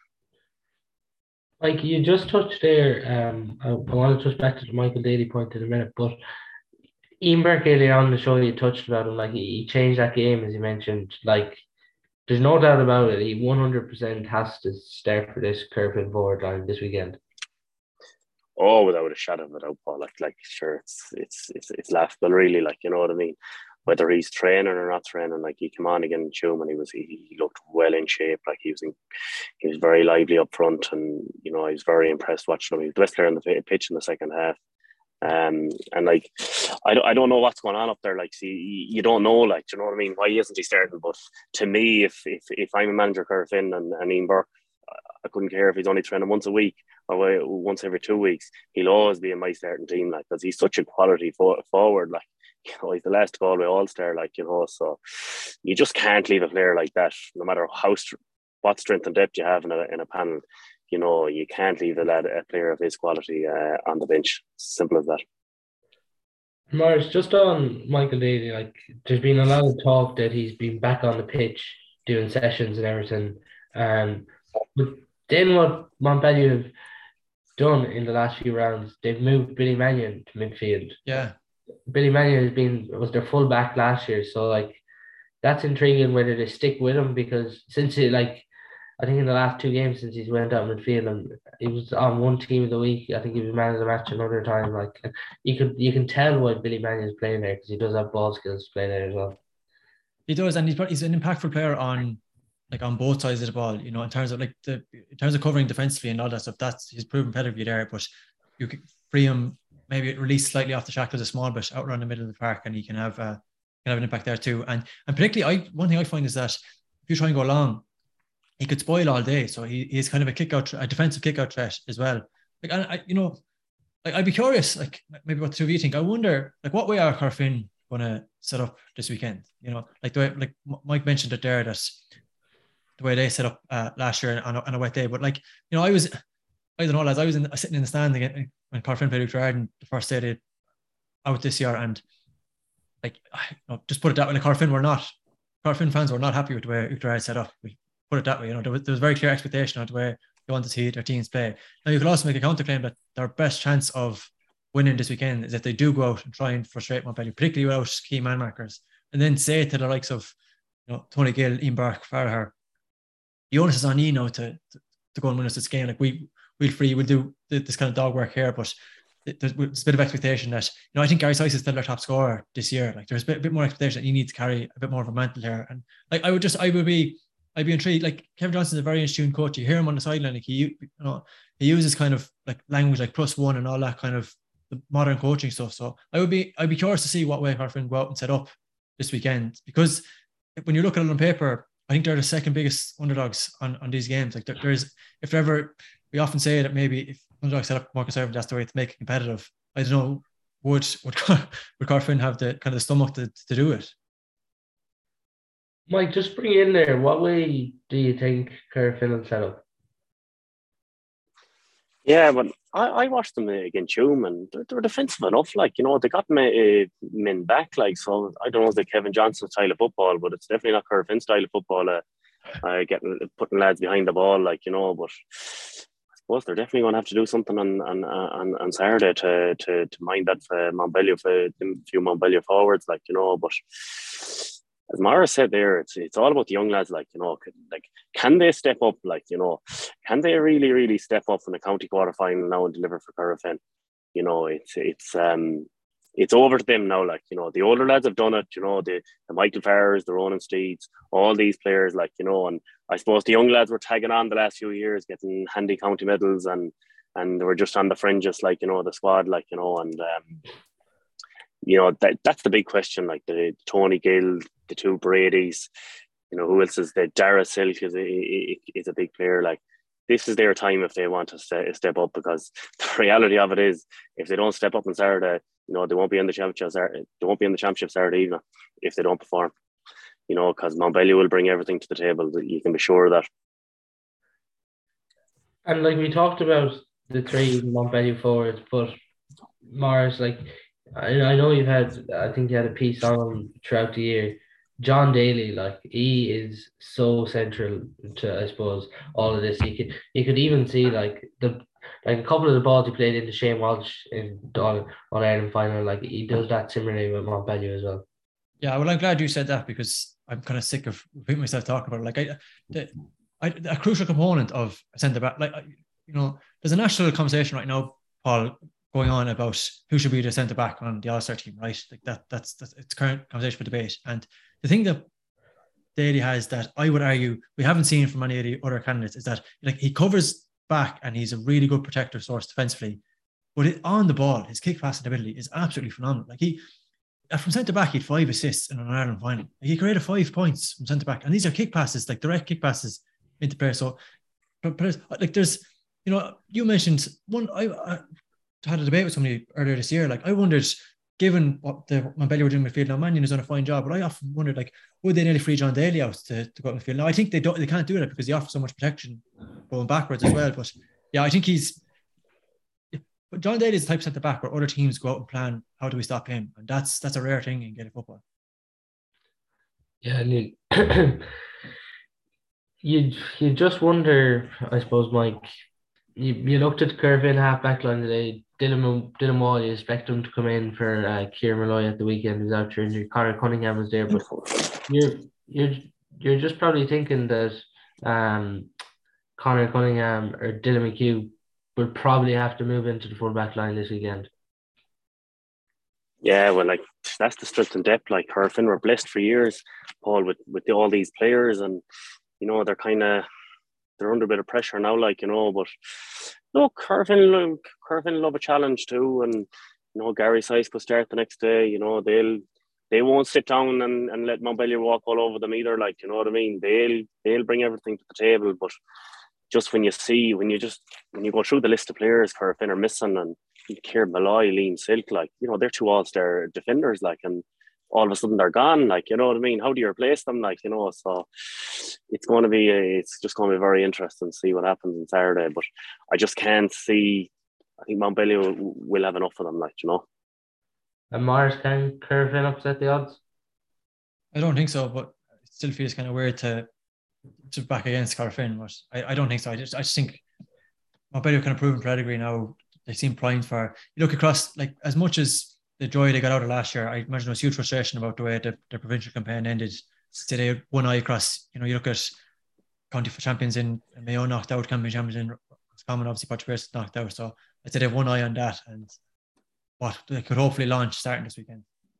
Like you just touched there, um, I, I want to touch back to the Michael Daly point in a minute, but Ian Burke earlier on the show, you touched about him, like he, he changed that game, as you mentioned. Like, there's no doubt about it. He one hundred percent has to start for this Corofin forward line this weekend. Oh, without a shadow of a doubt, Paul. Like, like sure, it's it's it's it's laughable, really. Like, you know what I mean? Whether he's training or not training, like he came on again in Tuam and he was he, he looked well in shape. Like he was in, he was very lively up front, and you know I was very impressed watching him. He was the best player on the pitch in the second half. Um, and like, I don't, I don't know what's going on up there. Like, see, you don't know, like, do you know what I mean? Why isn't he starting? But to me, if if, if I'm a manager, Corofin and, and Ian Burke, I couldn't care if he's only training once a week or once every two weeks. He'll always be in my starting team, like, because he's such a quality for, forward. Like, you know, he's the last Galway All-Star, like, you know, so you just can't leave a player like that, no matter how what strength and depth you have in a in a panel. You know, you can't leave a, lad, a player of his quality uh, on the bench. Simple as that. Morris, just on Michael Daly, like, there's been a lot of talk that he's been back on the pitch doing sessions and everything. Um, but then what Montpellier have done in the last few rounds, they've moved Billy Mannion to midfield. Yeah. Billy Mannion has been was their full back last year, so like that's intriguing whether they stick with him, because since he like I think in the last two games since he's went out midfield and he was on one team of the week, I think he was man of the match another time. Like you could you can tell why Billy Mannion is playing there, because he does have ball skills to play there as well. He does, and he's he's an impactful player on like on both sides of the ball. You know, in terms of like the in terms of covering defensively and all that stuff. That's his proven pedigree there. But you can free him, maybe release slightly off the shackles a small bit out around the middle of the park, and he can have uh, can have an impact there too. And and particularly, I one thing I find is that if you try and go long, he could spoil all day. So he he's kind of a kick out, a defensive kick out threat as well. Like, and I, you know, like I'd be curious, like maybe what the two of you think. I wonder, like, what way are Corofin going to set up this weekend? You know, like the way, like Mike mentioned it there, that the way they set up uh, last year on a, on a wet day. But like, you know, I was, I don't know, lads, I was in, sitting in the stand again when Corofin played Oughterard the first day they out this year, and like, you know, just put it that way, like Corofin were not, Corofin fans were not happy with the way Oughterard set up. We put it that way, you know, there was, there was very clear expectation of the way they wanted to see their teams play. Now you could also make a counterclaim that their best chance of winning this weekend is if they do go out and try and frustrate Montpellier, particularly without key man markers, and then say to the likes of, you know, Tony Gill, Ian Burke, Farragher, the onus is on you now to, to, to go and win us this game. Like we, we'll free, we'll do this kind of dog work here, but there's, there's a bit of expectation that, you know, I think Gary Sice is still their top scorer this year. Like there's a bit, a bit more expectation that you need to carry a bit more of a mantle here. And like, I would just, I would be, I'd be intrigued. Like Kevin Johnson's a very in-tune coach. You hear him on the sideline, like he, you know, he uses kind of like language like plus one and all that kind of the modern coaching stuff. So I would be, I'd be curious to see what way Corofin go out and set up this weekend, because when you look at it on paper, I think they're the second biggest underdogs on, on these games. Like there, there's, if there ever, we often say that maybe if underdogs set up more conservative, that's the way to make it competitive. I don't know, would would, would Corofin have the kind of the stomach to, to do it? Mike, just bring in there. What way do you think Corofin will set up? Yeah, but I, I watched them against Tuam, and they're, they're defensive enough. Like, you know, they got men, uh, men back. Like, so I don't know if the Kevin Johnson style of football, but it's definitely not Corofin style of football. Uh, uh, getting putting lads behind the ball, like, you know. But I suppose they're definitely going to have to do something on on on, on Saturday to to to mind that for Montpellier, for them few Montpellier forwards, like, you know. But as Mara said there, it's it's all about the young lads, like, you know, can, like, can they step up, like, you know, can they really, really step up in the county quarter final now and deliver for Corofin? You know, it's it's um it's over to them now, like, you know, the older lads have done it, you know, the, the Michael Farrers, the Ronan Steeds, all these players, like, you know, and I suppose the young lads were tagging on the last few years, getting handy county medals, and and they were just on the fringes, like, you know, the squad, like, you know, and um you know, that that's the big question. Like the Tony Gill, the two Bradys, you know, who else is there? Dara Silk is a, is a big player. Like, this is their time if they want to step up, because the reality of it is, if they don't step up on Saturday, you know, they won't be in the championship. They won't be in the championship Saturday evening if they don't perform. You know, because Montbellion will bring everything to the table. You can be sure of that. And like we talked about the three Montbellion forwards, but Morris, like I, I know you've had, I think you had a piece on him throughout the year. John Daly, like he is so central to, I suppose, all of this. You could you could even see like the like a couple of the balls he played into Shane Walsh in the All Ireland final. Like he does that similarly with Montbellion as well. Yeah, well, I'm glad you said that, because I'm kind of sick of repeating myself talking about it. Like I, the, I, a crucial component of a centre back, like you know, there's a national conversation right now, Paul, going on about who should be the centre back on the All Star team, right? Like that, that's, that's it's current conversation for debate. And the thing that Daly has that I would argue we haven't seen from any of the other candidates is that like he covers back and he's a really good protector source defensively, but it, on the ball, his kick passing ability is absolutely phenomenal. Like he. From centre back, he had five assists in an Ireland final. He created five points from centre back, and these are kick passes, like direct kick passes into play. So, but, but like there's, you know, you mentioned one. I, I had a debate with somebody earlier this year. Like I wondered, given what the Montbellion were doing in midfield, now Mannion has done a fine job, but I often wondered, like, would they nearly free John Daly out to, to go out in midfield? Now I think they don't. They can't do that because he offers so much protection going backwards as well. But yeah, I think he's. But John Daly is the type of centre back where other teams go out and plan, how do we stop him? And that's that's a rare thing in Gaelic football. Yeah, you you you just wonder, I suppose, Mike. You, you looked at the Kervin half back line today. Dylan Dylan Wall, you expect him to come in for uh, Kieran Malloy at the weekend, who's out there injured. Conor Cunningham was there, but you're you're you're just probably thinking that um Conor Cunningham or Dylan McHugh will probably have to move into the full back line this weekend. Yeah, well, like that's the strength and depth. Like Kerfin were blessed for years, Paul, with with the, all these players, and you know they're kind of they're under a bit of pressure now, like you know. But look, Kerfin, Kerfin love a challenge too, and you know Gary Sice could start the next day. You know they'll they won't sit down and, and let Montbellion walk all over them either. Like you know what I mean. They'll they'll bring everything to the table, but. Just when you see, when you just, when you go through the list of players Kerfin are missing, and Kieran Malloy, Liam Silk, like, you know, they're two all-star defenders, like, and all of a sudden they're gone, like, you know what I mean? How do you replace them, like, you know? So it's going to be, it's just going to be very interesting to see what happens on Saturday, but I just can't see, I think Montbellion will, will have enough of them, like, you know? And Morris, can Kerfin upset the odds? I don't think so, but it still feels kind of weird to to back against Kerfin, but I, I don't think so. I just I just think Montbellion kind of proven pedigree now. They seem primed for. You look across, like as much as the joy they got out of last year, I imagine there was huge frustration about the way the, the provincial campaign ended. So they had one eye across. You know, you look at county champions in Mayo knocked out, county champions in Common, obviously Portuguese knocked out. So I'd say they have one eye on that, and what they could hopefully launch starting this weekend.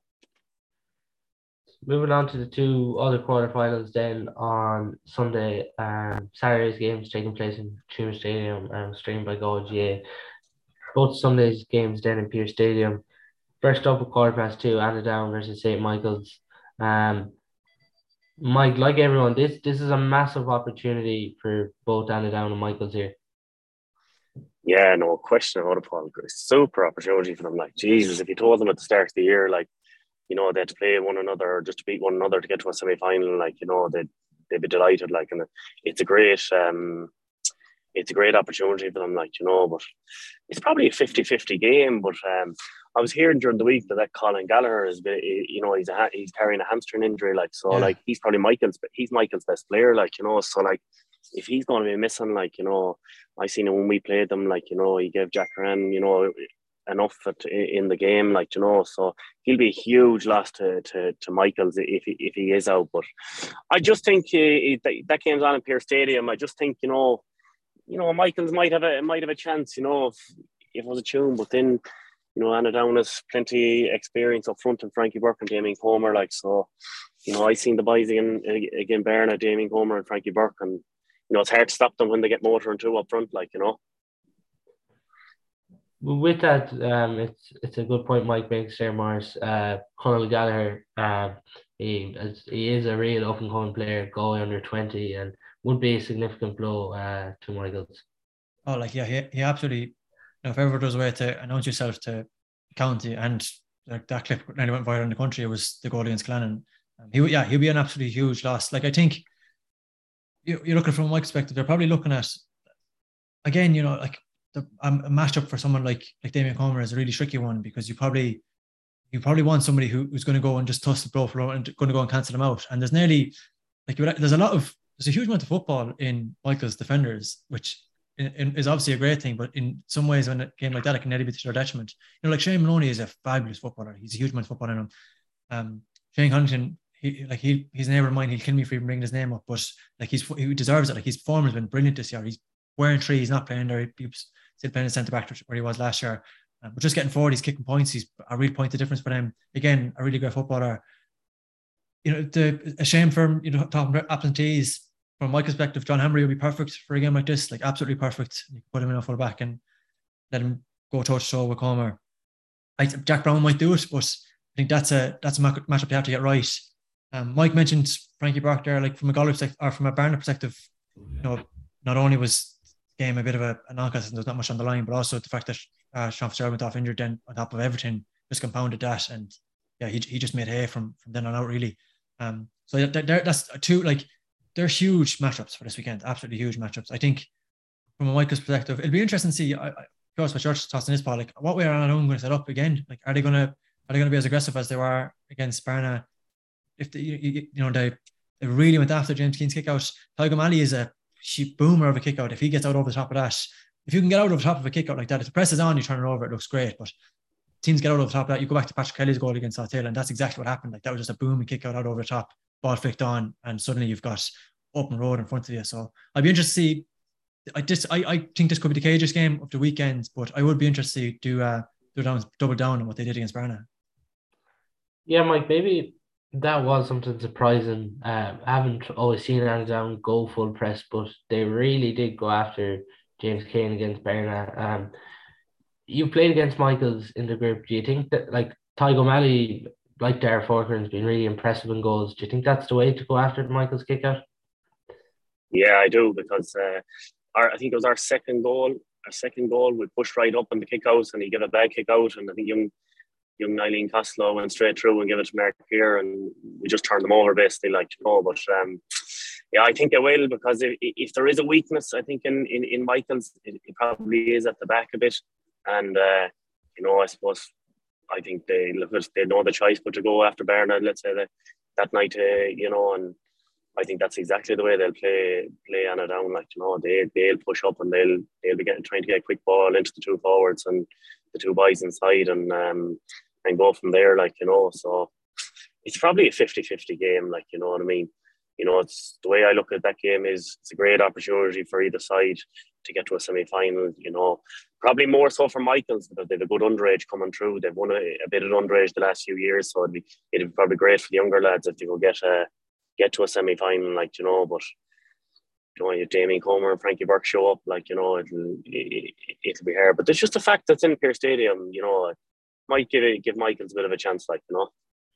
Moving on to the two other quarterfinals then on Sunday. Um, Saturday's games taking place in Tuam Stadium and streamed by Go G A. Both Sunday's games then in Pearse Stadium. First up at quarter past two, Annadown versus Saint Michael's. Um, Mike, like everyone, this this is a massive opportunity for both Annadown and Michael's here. Yeah, no question about it, Paul. Super opportunity for them. Like, Jesus, if you told them at the start of the year, like, you know, they had to play one another just to beat one another to get to a semi-final, like, you know, they'd, they'd be delighted, like, and it's a great um, it's a great opportunity for them, like, you know, but it's probably a fifty-fifty game, but um, I was hearing during the week that, that Colin Gallagher is, you know, he's a, he's carrying a hamstring injury, like, so, yeah. like, he's probably Michael's, he's Michael's best player, like, you know, so, like, if he's going to be missing, like, you know, I seen him when we played them, like, you know, he gave Jack Ryan, you know, enough in the game, like, you know, so he'll be a huge loss to to, to Michael's if he, if he is out. But I just think he, he, that game's on in Pearse Stadium. I just think, you know, you know, Michael's might have a might have a chance, you know, if, if it was a tune. But then, you know, Annadown has plenty experience up front, and Frankie Burke and Damien Comer, like, so, you know, I seen the boys again again Berna, Damien Comer and Frankie Burke, and you know, it's hard to stop them when they get motor and two up front, like, you know. With that, um, it's it's a good point Mike makes there, Morris. Uh, Conor Gallagher, uh, he is he is a real up and coming player, going under twenty, and would be a significant blow uh to Michaels. Oh, like yeah, he, he absolutely. You know, if ever there's a way to announce yourself to county, and like that clip nearly went viral in the country, it was the goal against Glennon. Um, he would, yeah, he'll be an absolutely huge loss. Like I think you, you're looking from my perspective, they're probably looking at again, you know, like the um, a matchup for someone like like Damien Comer is a really tricky one because you probably you probably want somebody who, who's going to go and just tussle blow for and going to go and cancel them out. And there's nearly like there's a lot of there's a huge amount of football in Michael's defenders, which in, in, is obviously a great thing, but in some ways when a game like that, it can nearly be to their detriment. You know, like Shane Maloney is a fabulous footballer. He's a huge amount of football in him. Um, Shane Huntington, he like he he's a neighbour of mine. He'll kill me for even bringing his name up, but like he's he deserves it. Like his form has been brilliant this year. He's wearing three. He's not playing there. He's still playing centre back where he was last year. Um, but just getting forward, he's kicking points. He's a real point of difference for them. Again, a really great footballer. You know, the a shame for him, you know, talking about absentees. From my perspective, John Hamry would be perfect for a game like this, like absolutely perfect. You can put him in a full back and let him go toe to toe with Comer. I, Jack Brown might do it, but I think that's a that's a matchup they have to get right. Um, Mike mentioned Frankie Burke there, like from a Galway perspective, or from a Barna perspective, you know, not only was the game a bit of a, a knockout and there's not much on the line, but also the fact that uh, Sean Fitzgerald went off injured then on top of everything just compounded that. And yeah, he he just made hay from from then on out, really. Um, so that, that, that's two, like, they're huge matchups for this weekend, absolutely huge matchups. I think from a Michael's perspective, it'll be interesting to see. I, I curious what George thoughts on this, Paul. Like, what way are Ireland going to set up again? Like, are they going to are they going to be as aggressive as they were against Barna? If they, you, you know, they they really went after James Keane's kick out. Tadhg O'Malley is a boomer of a kick out. If he gets out over the top of that, if you can get out over the top of a kick out like that, if the press is on, you turn it over, it looks great. But teams get out over the top of that. You go back to Patrick Kelly's goal against South Hill, and that's exactly what happened. Like, that was just a booming kick out out over the top, ball flicked on, and suddenly you've got open road in front of you. So I'd be interested to see. I just I, I think this could be the cages game of the weekend, but I would be interested to do uh do down double down on what they did against Barna. Yeah, Mike, maybe that was something surprising. Uh, I haven't always seen Annadown go full press, but they really did go after James Keane against Barna. Um, you played against Michaels in the group. Do you think that, like, Tadhg O'Malley, like Darragh Forker, has been really impressive in goals? Do you think that's the way to go after the Michaels kick out? Yeah, I do, because uh, our, I think it was our second goal. Our second goal, we pushed right up in the kick out, and he gave a bad kick out, and I think young young Nylene Costello went straight through and gave it to Mark here, and we just turned them over basically, like, you know. But um, yeah, I think they will, because if, if there is a weakness, I think in in, in Michaels, it, it probably is at the back a bit, and uh, you know, I suppose I think they look at they know the choice but to go after Barna, let's say that that night, uh, you know, and I think that's exactly the way they'll play play Anna down. Like, you know, they they'll push up and they'll they'll be getting trying to get a quick ball into the two forwards and the two boys inside, and um and go from there. Like, you know, so it's probably a fifty-fifty game. Like, you know what I mean? You know, it's the way I look at that game is it's a great opportunity for either side to get to a semi-final. You know, probably more so for Michaels, because they have a good underage coming through. They've won a, a bit of underage the last few years, so it'd be it'd be probably great for the younger lads if they go get a get to a semi-final, like, you know. But you know, if Damien Comer and Frankie Burke show up, like, you know, it'll it, it'll be hard. But it's just the fact that it's in Pearse Stadium, you know, it might give it, give Michaels a bit of a chance, like, you know.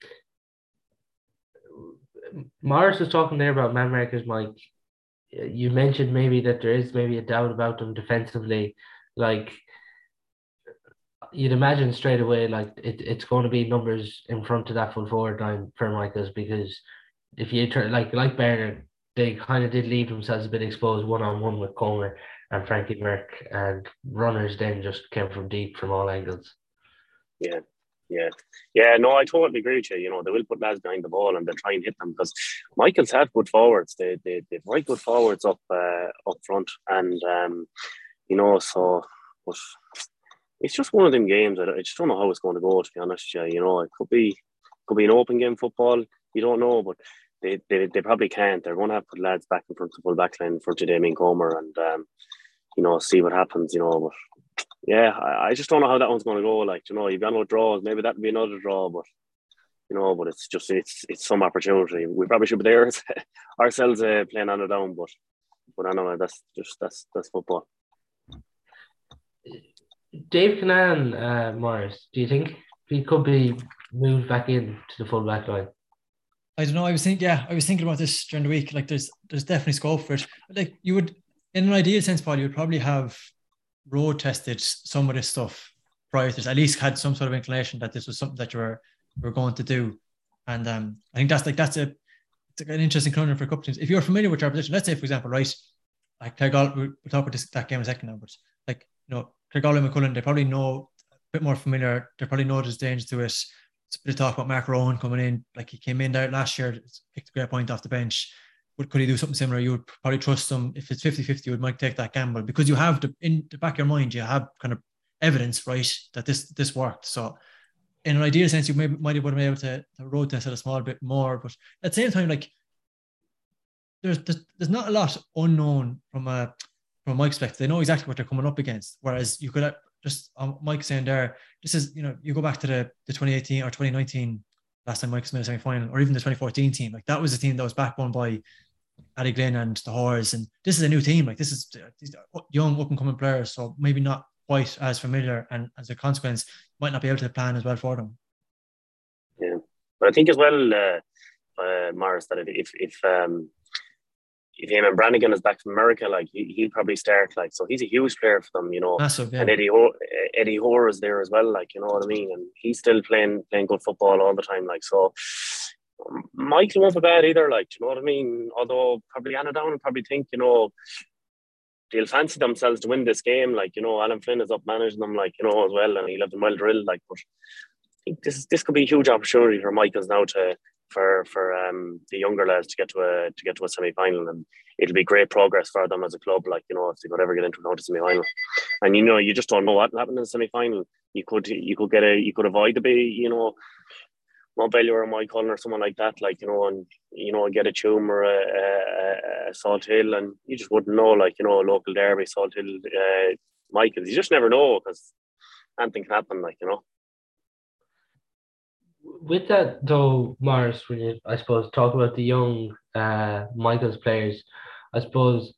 Morris was talking there about man markers, Mike. You mentioned maybe that there is maybe a doubt about them defensively. Like, you'd imagine straight away, like, it, it's going to be numbers in front of that full forward line for Michaels, because if you turn like like Bernard, they kind of did leave themselves a bit exposed one on one with Comer and Frankie Burke, and runners then just came from deep from all angles. Yeah, yeah, yeah. No, I totally agree with you. You know, they will put lads behind the ball and they'll try and hit them, because Michaels have good forwards. They they they've very good forwards up uh, up front, and um, you know, so but it's just one of them games. I just don't know how it's going to go, to be honest. Yeah, you know, it could be could be an open game football. You don't know, but they, they they probably can't. They're going to have to put lads back in front of the full back line in front of Damien Comer, and um, you know, see what happens. You know, but yeah, I, I just don't know how that one's going to go. Like, you know, you've got no draws. Maybe that would be another draw, but you know, but it's just it's it's some opportunity. We probably should be there ourselves uh, playing on it down, but but I know that's just that's that's football. Dave Canaan, uh, Morris, do you think he could be moved back in to the full back line? I don't know. I was thinking, yeah, I was thinking about this during the week. Like, there's there's definitely scope for it. Like, you would, in an ideal sense, Paul, you would probably have road tested some of this stuff prior to this. At least had some sort of inclination that this was something that you were you were going to do. And um, I think that's like that's a it's an interesting conundrum for a couple of teams. If you're familiar with our position, let's say, for example, right, like Cleggal, we'll talk about this that game in a second now, but like, you know, Cleggal and McCullen, they probably know a bit more familiar. They probably know there's danger to it. It's a bit of talk about Mark Rowan coming in. Like, he came in there last year, picked a great point off the bench. Would, could he do something similar? You would probably trust him. If it's fifty-fifty, you would might take that gamble because you have the, in the back of your mind, you have kind of evidence, right, that this this worked. So in an ideal sense, you may, might have been able to, to road test it a small bit more. But at the same time, like, there's, there's there's not a lot unknown from a from my perspective. They know exactly what they're coming up against. Whereas you could have, just um, Mike saying there, this is, you know, you go back to the, the twenty eighteen or twenty nineteen, last time Mike's made a semi-final, or even the twenty fourteen team. Like, that was a team that was backbone by Paddy Glynn and the Horse. And this is a new team. Like, this is these young, up-and-coming players. So maybe not quite as familiar. And as a consequence, might not be able to plan as well for them. Yeah. But I think as well, uh, uh, Morris, that if, if, um, if him and Brannigan is back from America, like, he, he'll probably start, like, so he's a huge player for them, you know. Massive, yeah. And Eddie Hoare, Eddie Hoare is there as well, like, you know what I mean. And he's still playing playing good football all the time, like, so. Michael won't be bad either, like, you know what I mean. Although probably Annadown will probably think, you know, they'll fancy themselves to win this game, like, you know. Alan Flynn is up managing them, like, you know, as well, and he'll have them well drilled, like. But I think this this could be a huge opportunity for Michaels now to. for for um the younger lads to get to a to get to a semi-final, and it'll be great progress for them as a club, like, you know, if they could ever get into a semi-final. And, you know, you just don't know what happened in the semi-final. You could you could get a you could avoid to be, you know, Montbellier or Mike Cullen or someone like that, like, you know, and, you know, get a Tuam or a, a, a Salt Hill, and you just wouldn't know, like, you know, a local derby, Salt Hill, uh, Michaels. You just never know, because anything can happen, like, you know. With that though, Morris, when you, I suppose, talk about the young uh, Michaels players, I suppose,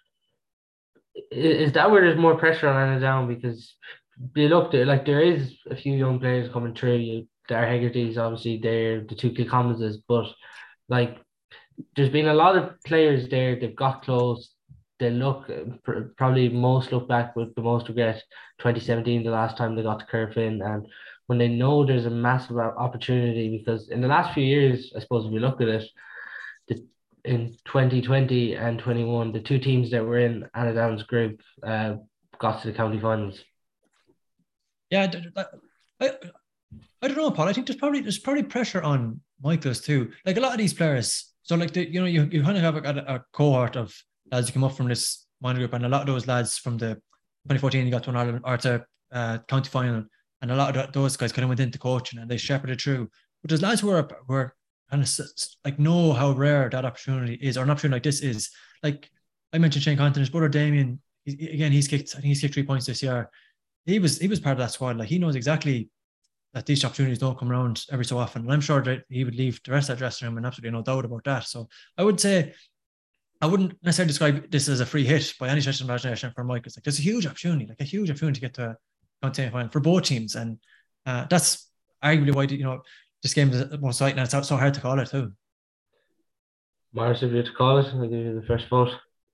is that where there's more pressure on Annadown? Because you look there, like, there is a few young players coming through. You, Dar Hegarty's obviously there, the two Kilcommonses, but, like, there's been a lot of players there. They've got close. They look, probably most look back with the most regret, twenty seventeen, the last time they got to Kerfin, and when they know there's a massive opportunity, because in the last few years, I suppose if you look at it, the, in twenty twenty and twenty-one, the two teams that were in Annadown's group uh, got to the county finals. Yeah, I, I, I don't know, Paul. I think there's probably there's probably pressure on Michaels too. Like, a lot of these players, so, like, the, you know, you, you kind of have a, a cohort of lads who come up from this minor group, and a lot of those lads from the twenty fourteen, you got to an Ireland or to uh, county final. And a lot of those guys kind of went into coaching and they shepherded through. But there's lads who are, who are kind of, like, know how rare that opportunity is, or an opportunity like this is. Like, I mentioned Shane Compton, his brother Damien, he, again, he's kicked, I think he's kicked three points this year. He was he was part of that squad. Like, he knows exactly that these opportunities don't come around every so often. And I'm sure that he would leave the rest of that dressing room, and absolutely no doubt about that. So I would say, I wouldn't necessarily describe this as a free hit by any stretch of imagination for Mike. It's like, there's a huge opportunity, like a huge opportunity to get to a county final for both teams, and uh, that's arguably why, you know, this game is the most exciting, and it's so hard to call it too. Morris, if you had to call it, I'll give you the first vote.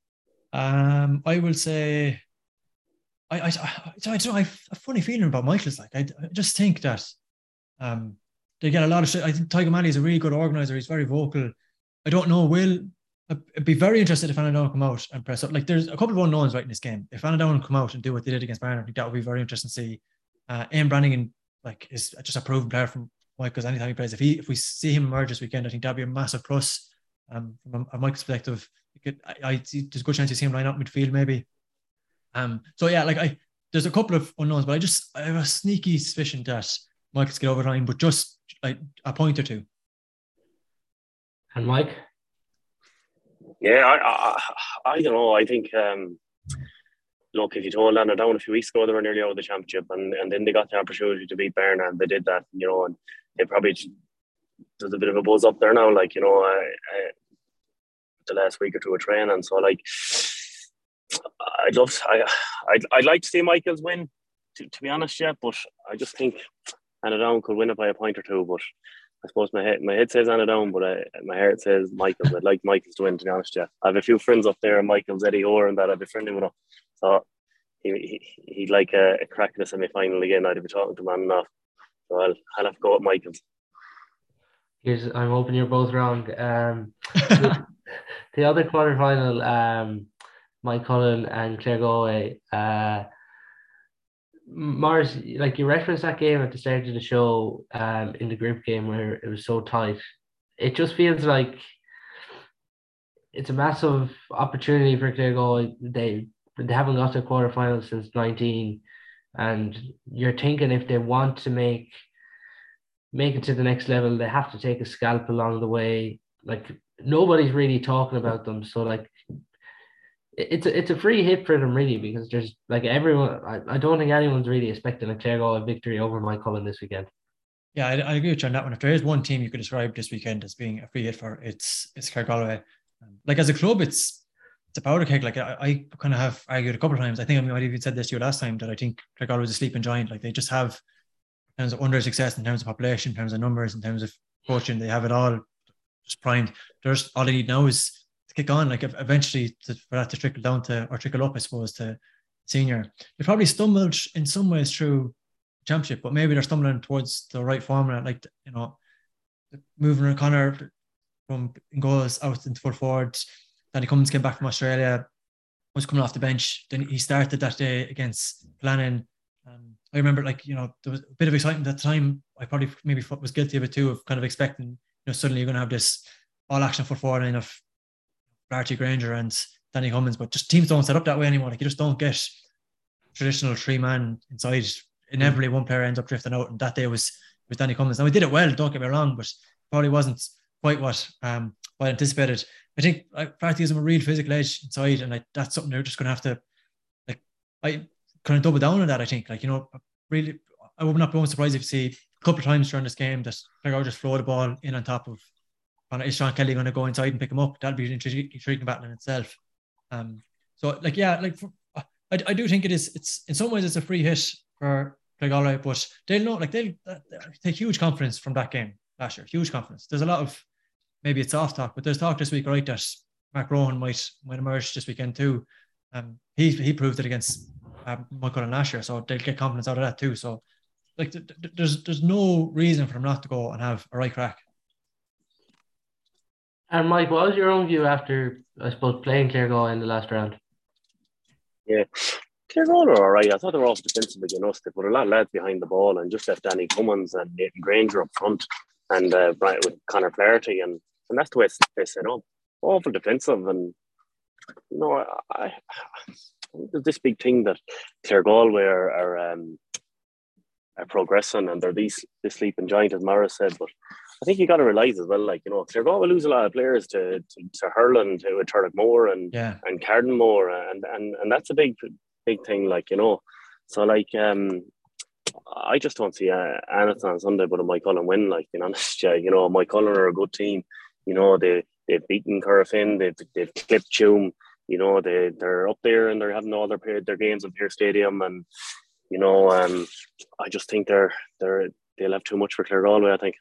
Um, I will say, I I I, I don't know. I have a funny feeling about Michaels. Like, I, I just think that um they get a lot of shit. I think Tyke O'Malley is a really good organizer. He's very vocal. I don't know. Will I'd be very interested if Annadown come out and press up. Like, there's a couple of unknowns right in this game. If Annadown come out and do what they did against Barnet, I think that would be very interesting to see. Uh, Ian Brannigan, like, is just a proven player from Michaels anytime he plays. If he if we see him emerge this weekend, I think that'd be a massive plus. Um, from a, a Mike's perspective, could, I, I see there's a good chance you see him line up midfield maybe. Um, so yeah, like, I there's a couple of unknowns, but I just I have a sneaky suspicion that Michaels get over the line, but just like a point or two. And Mike. Yeah, I, I, I don't know. I think, um, look, if you told Annadown a few weeks ago they were nearly out of the championship, and, and then they got the opportunity to beat Barna, and they did that, you know, and they probably, there's a bit of a buzz up there now, like, you know, uh, uh, the last week or two of training. So, like, I'd love, to, I, I'd, I'd like to see Michaels win, to, to be honest, yeah, but I just think Annadown could win it by a point or two. But I suppose my head my head says Annadown, but I, my heart says Michaels. I'd like Michaels to win, to be honest, yeah. I have a few friends up there, Michaels, Eddie Orr, and that I'd be friendly with him. So he, he, he'd like a, a crack at the semi-final again. I'd be talking to him on and off. So I'll, I'll have to go with Michaels. Here's, I'm hoping you're both wrong. Um, the, the other quarterfinal, um, Mike Cullen and Clare Galway. Uh, Mars, like you referenced that game at the start of the show, um, in the group game where it was so tight. It just feels like it's a massive opportunity for Clare Galway. They they haven't got to the quarterfinals since nineteen, and you're thinking if they want to make make it to the next level, they have to take a scalp along the way. Like nobody's really talking about them, so like it's a, it's a free hit for them really, because there's like everyone. I, I don't think anyone's really expecting a Clare Galway victory over Mike Cullen this weekend. Yeah, I, I agree with you on that one. If there is one team you could describe this weekend as being a free hit for, it's it's Clare Galway. Like as a club, it's it's a powder keg. Like I, I kind of have argued a couple of times. I think I might have even said this to you last time that I think Clare Galway is a sleeping giant. Like they just have, in terms of under success, in terms of population, in terms of numbers, in terms of coaching, they have it all just primed. There's all they need now is to kick on. Like eventually to, for that to trickle down to, or trickle up, I suppose, to senior. They probably stumbled in some ways through championship, but maybe they're stumbling towards the right formula. Like, you know, moving O'Connor from goals out into full forward. Danny Cummins came back from Australia, was coming off the bench. Then he started that day against Glennon. Um, I remember, like, you know, there was a bit of excitement at the time. I probably maybe was guilty of it too, of kind of expecting, you know, suddenly you're going to have this all-action full forward line of Archie Granger and Danny Cummins, but just teams don't set up that way anymore. Like you just don't get traditional three-man inside. Inevitably, one player ends up drifting out, and that day was was Danny Cummins. And we did it well, don't get me wrong, but probably wasn't quite what um what I anticipated. I think like Farty gives them a real physical edge inside, and like that's something they're just going to have to, like, I kind of double down on that. I think, like, you know, really, I would not be surprised if you see a couple of times during this game that Clare just throw the ball in on top of, and is Sean Kelly going to go inside and pick him up? That'd be an intriguing, intriguing battle in itself. Um, so like yeah, like for, I I do think it is. It's in some ways it's a free hit for Clare Galway, but they'll know, like they'll, they'll take huge confidence from that game last year. Huge confidence. There's a lot of, maybe it's soft talk, but there's talk this week, right, that Mark Rowan might might emerge this weekend too. Um, he he proved it against um, Michael and last year, so they'll get confidence out of that too. So, like, th- th- there's there's no reason for them not to go and have a right crack. And Mike, what was your own view after, I suppose, playing Clare Galway in the last round? Yeah, Clare Galway are all right. I thought they were also defensive against us. They put a lot of lads behind the ball and just left Danny Cummins and Nathan Granger up front, and uh, with Conor Flaherty, and and that's the way they set up. Awful defensive, and you know, I, I there's this big thing that Clare Galway are, are um are progressing, and they're these this sleeping giant, as Morris said. But I think you got to realise as well, like, you know, Clare Galway lose a lot of players to to, to Hurling, to Turlock Moore, and yeah. and Cardinmore, and and and that's a big big thing, like, you know. So like um. I just don't see uh, anything on Sunday but a Mike Cullen win, like, being honest. Yeah, you know, Mike Cullen are a good team. You know, they, they've beaten Corofin, they've, they've clipped Tuam, you know, they, they're up there and they're having all their, their games in Pearse Stadium. And, you know, um, I just think they're, they're, they'll have too much for Clare Galway, I think.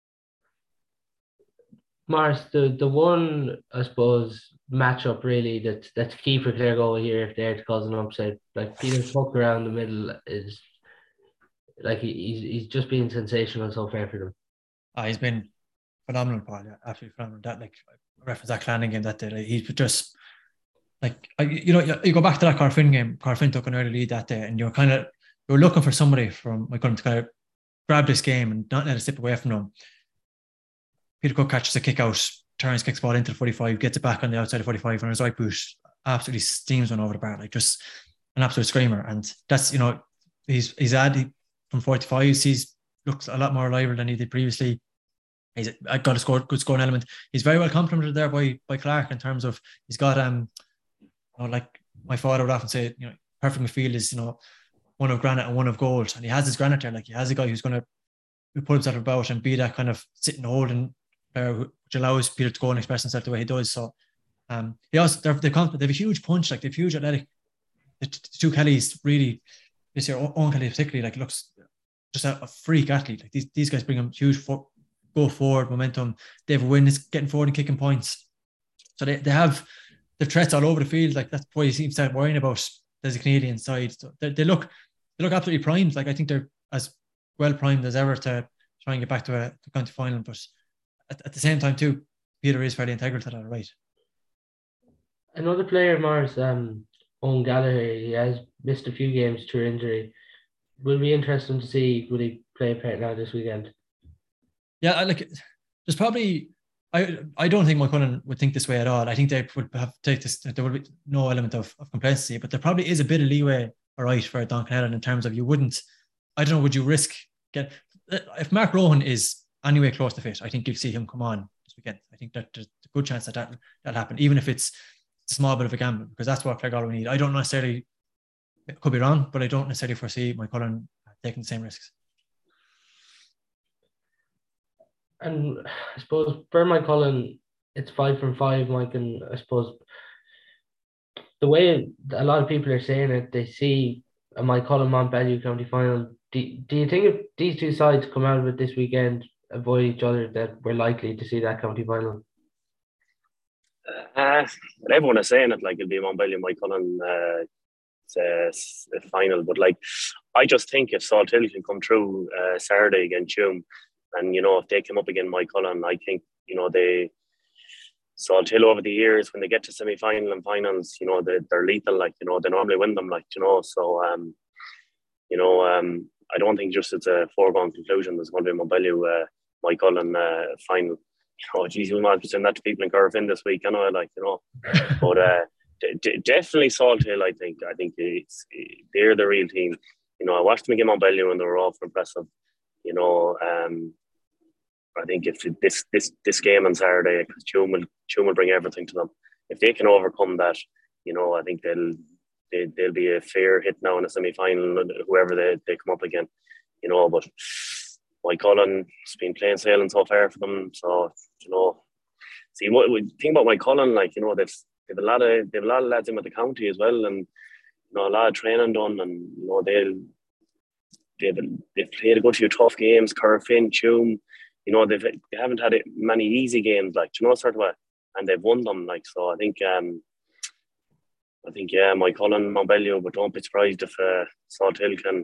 Mars, the, the one, I suppose, matchup really that's, that's key for Clare Galway here if they're to cause an upset, like Peter Tuck around the middle is... Like he, he's he's just been sensational so far for them. Ah, he's been phenomenal, Paul. Yeah, absolutely phenomenal. That, like, I reference that Clanning game that day. Like, he's just like, you know, you go back to that Corofin game. Corofin took an early lead that day, and you're kind of you're looking for somebody from Michael to kind of grab this game and not let it slip away from them. Peter Cook catches a kick out, turns, kicks ball into the forty-five, gets it back on the outside of forty-five, and his right boot absolutely steams one over the bar, like just an absolute screamer. And that's, you know, he's he's had. He, from forty-five, he's looks a lot more reliable than he did previously. He's got a score, good scoring element. He's very well complemented there by by Clark in terms of he's got um, you know, like my father would often say, you know, perfect midfield is, you know, one of granite and one of gold, and he has his granite there. Like, he has a guy who's going to put himself about and be that kind of sitting holding player, which allows Peter to go and express himself the way he does. So, um, he also they're, they're they have a huge punch, like they've huge athletic. The two Kellys really this year. Owen Kelly particularly like looks just a, a freak athlete. Like these these guys bring him huge for, go forward momentum. David Wynn is getting forward and kicking points, so they, they have the threats all over the field. Like that's why he seems to start worrying about there's a Canadian side. So they, they look they look absolutely primed. Like I think they're as well primed as ever to try and get back to a to county final. But at, at the same time too, Peter is fairly integral to that, right? Another player of Mars, um, Owen Gallagher, he has missed a few games through injury. Will be interesting to see will he play a part now this weekend. Yeah, I like there's probably I I don't think Mike Cullen would think this way at all. I think they would have take this. There would be no element of, of complacency, but there probably is a bit of leeway, all right, for Don Canellan in terms of you wouldn't. I don't know. Would you risk get if Mark Rohan is anyway close to fit? I think you'll see him come on this weekend. I think that there's a good chance that that that'll happen, even if it's a small bit of a gamble, because that's what Clare Galway need. I don't necessarily. It could be wrong, but I don't necessarily foresee Mike Cullen taking the same risks. And I suppose for Mike Cullen, it's five from five, Mike, and I suppose the way a lot of people are saying it, they see a Mike Cullen Montbellew county final. Do, do you think if these two sides come out of it this weekend, avoid each other, that we're likely to see that county final? Uh, everyone is saying it like it'll be Montbellew, Mike Cullen uh, uh, final, but like I just think if Salt Hill can come through uh, Saturday against Tuam, and you know if they come up against Mike Cullen, I think you know they Salt Hill over the years when they get to semi final and finals, you know they they're lethal. Like you know they normally win them. Like you know, so um, you know um, I don't think just it's a foregone conclusion there's going to be Montbellew, uh, Mike Cullen uh, final. Oh, geez, we might be saying that to people in Corofin this week, you know, like you know, but. Uh, D- definitely Salt Hill. I think. I think it's they're the real team. You know, I watched them again on Montbellew and they were awful impressive. You know, um, I think if this this this game on Saturday, because Tuam will Tuam will bring everything to them. If they can overcome that, you know, I think they'll they, they'll be a fair hit now in the semi final. Whoever they, they come up again, you know. But Mike Cullen's been playing sailing so far for them. So you know, see what we think about Mike Cullen. Like you know, they've They've a lot of they've a lot of lads in with the county as well, and you know a lot of training done, and you know they'll they've they've played a good few tough games. Corofin, Tuam, you know they've they haven't had many easy games, like you know sort of way, and they've won them. Like so, I think um I think yeah, Mike Cullen, Montbellew, but don't be surprised if uh, Salt Hill can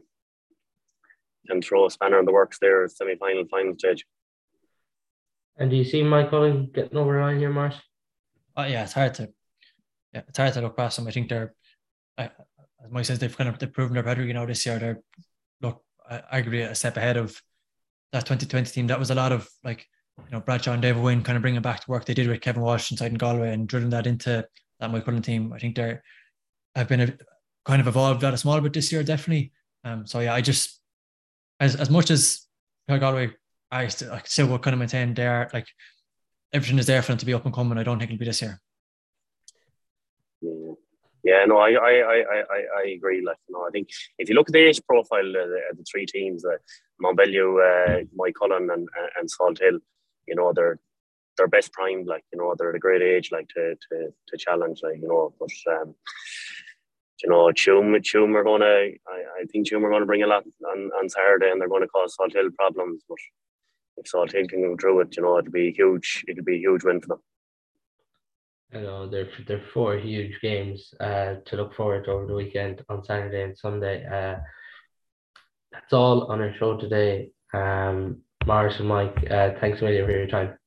can throw a spanner in the works there at semi final final stage. And do you see Mike Cullen getting over the line here, Mars? Oh yeah, it's hard to. Yeah, it's hard to look past them. I think they're, as Mike says, they've kind of they've proven their pedigree, you know, this year. They're, look, arguably a step ahead of that twenty twenty team. That was a lot of, like, you know, Bradshaw and David Wynn kind of bringing back to work they did with Kevin Walsh inside in Galway and drilling that into that Mike Cullen team. I think they're, have been a, kind of evolved that a small bit this year, definitely. Um, so, yeah, I just, as as much as Galway, I still, I still would kind of maintain they are, like, everything is there for them to be up and coming. I don't think it'll be this year. Yeah, yeah, no, I, I, I, I, I agree. Like, you know, I think if you look at the age profile of the, the three teams, uh, Montbellew, uh, Mike Cullen, and and Salt Hill, you know, they're they're best primed. Like, you know, they're at a great age, like to to to challenge. Like, you know, but um, you know, Tuam, Tuam are gonna. I, I think Tuam are gonna bring a lot on, on Saturday, and they're going to cause Salt Hill problems. But if Salt Hill can go through it, you know, it'll be huge. It'll be a huge win for them. You know, they're, they're four huge games uh, to look forward to over the weekend on Saturday and Sunday. Uh, that's all on our show today. Um, Morris and Mike, uh, thanks a million for your time.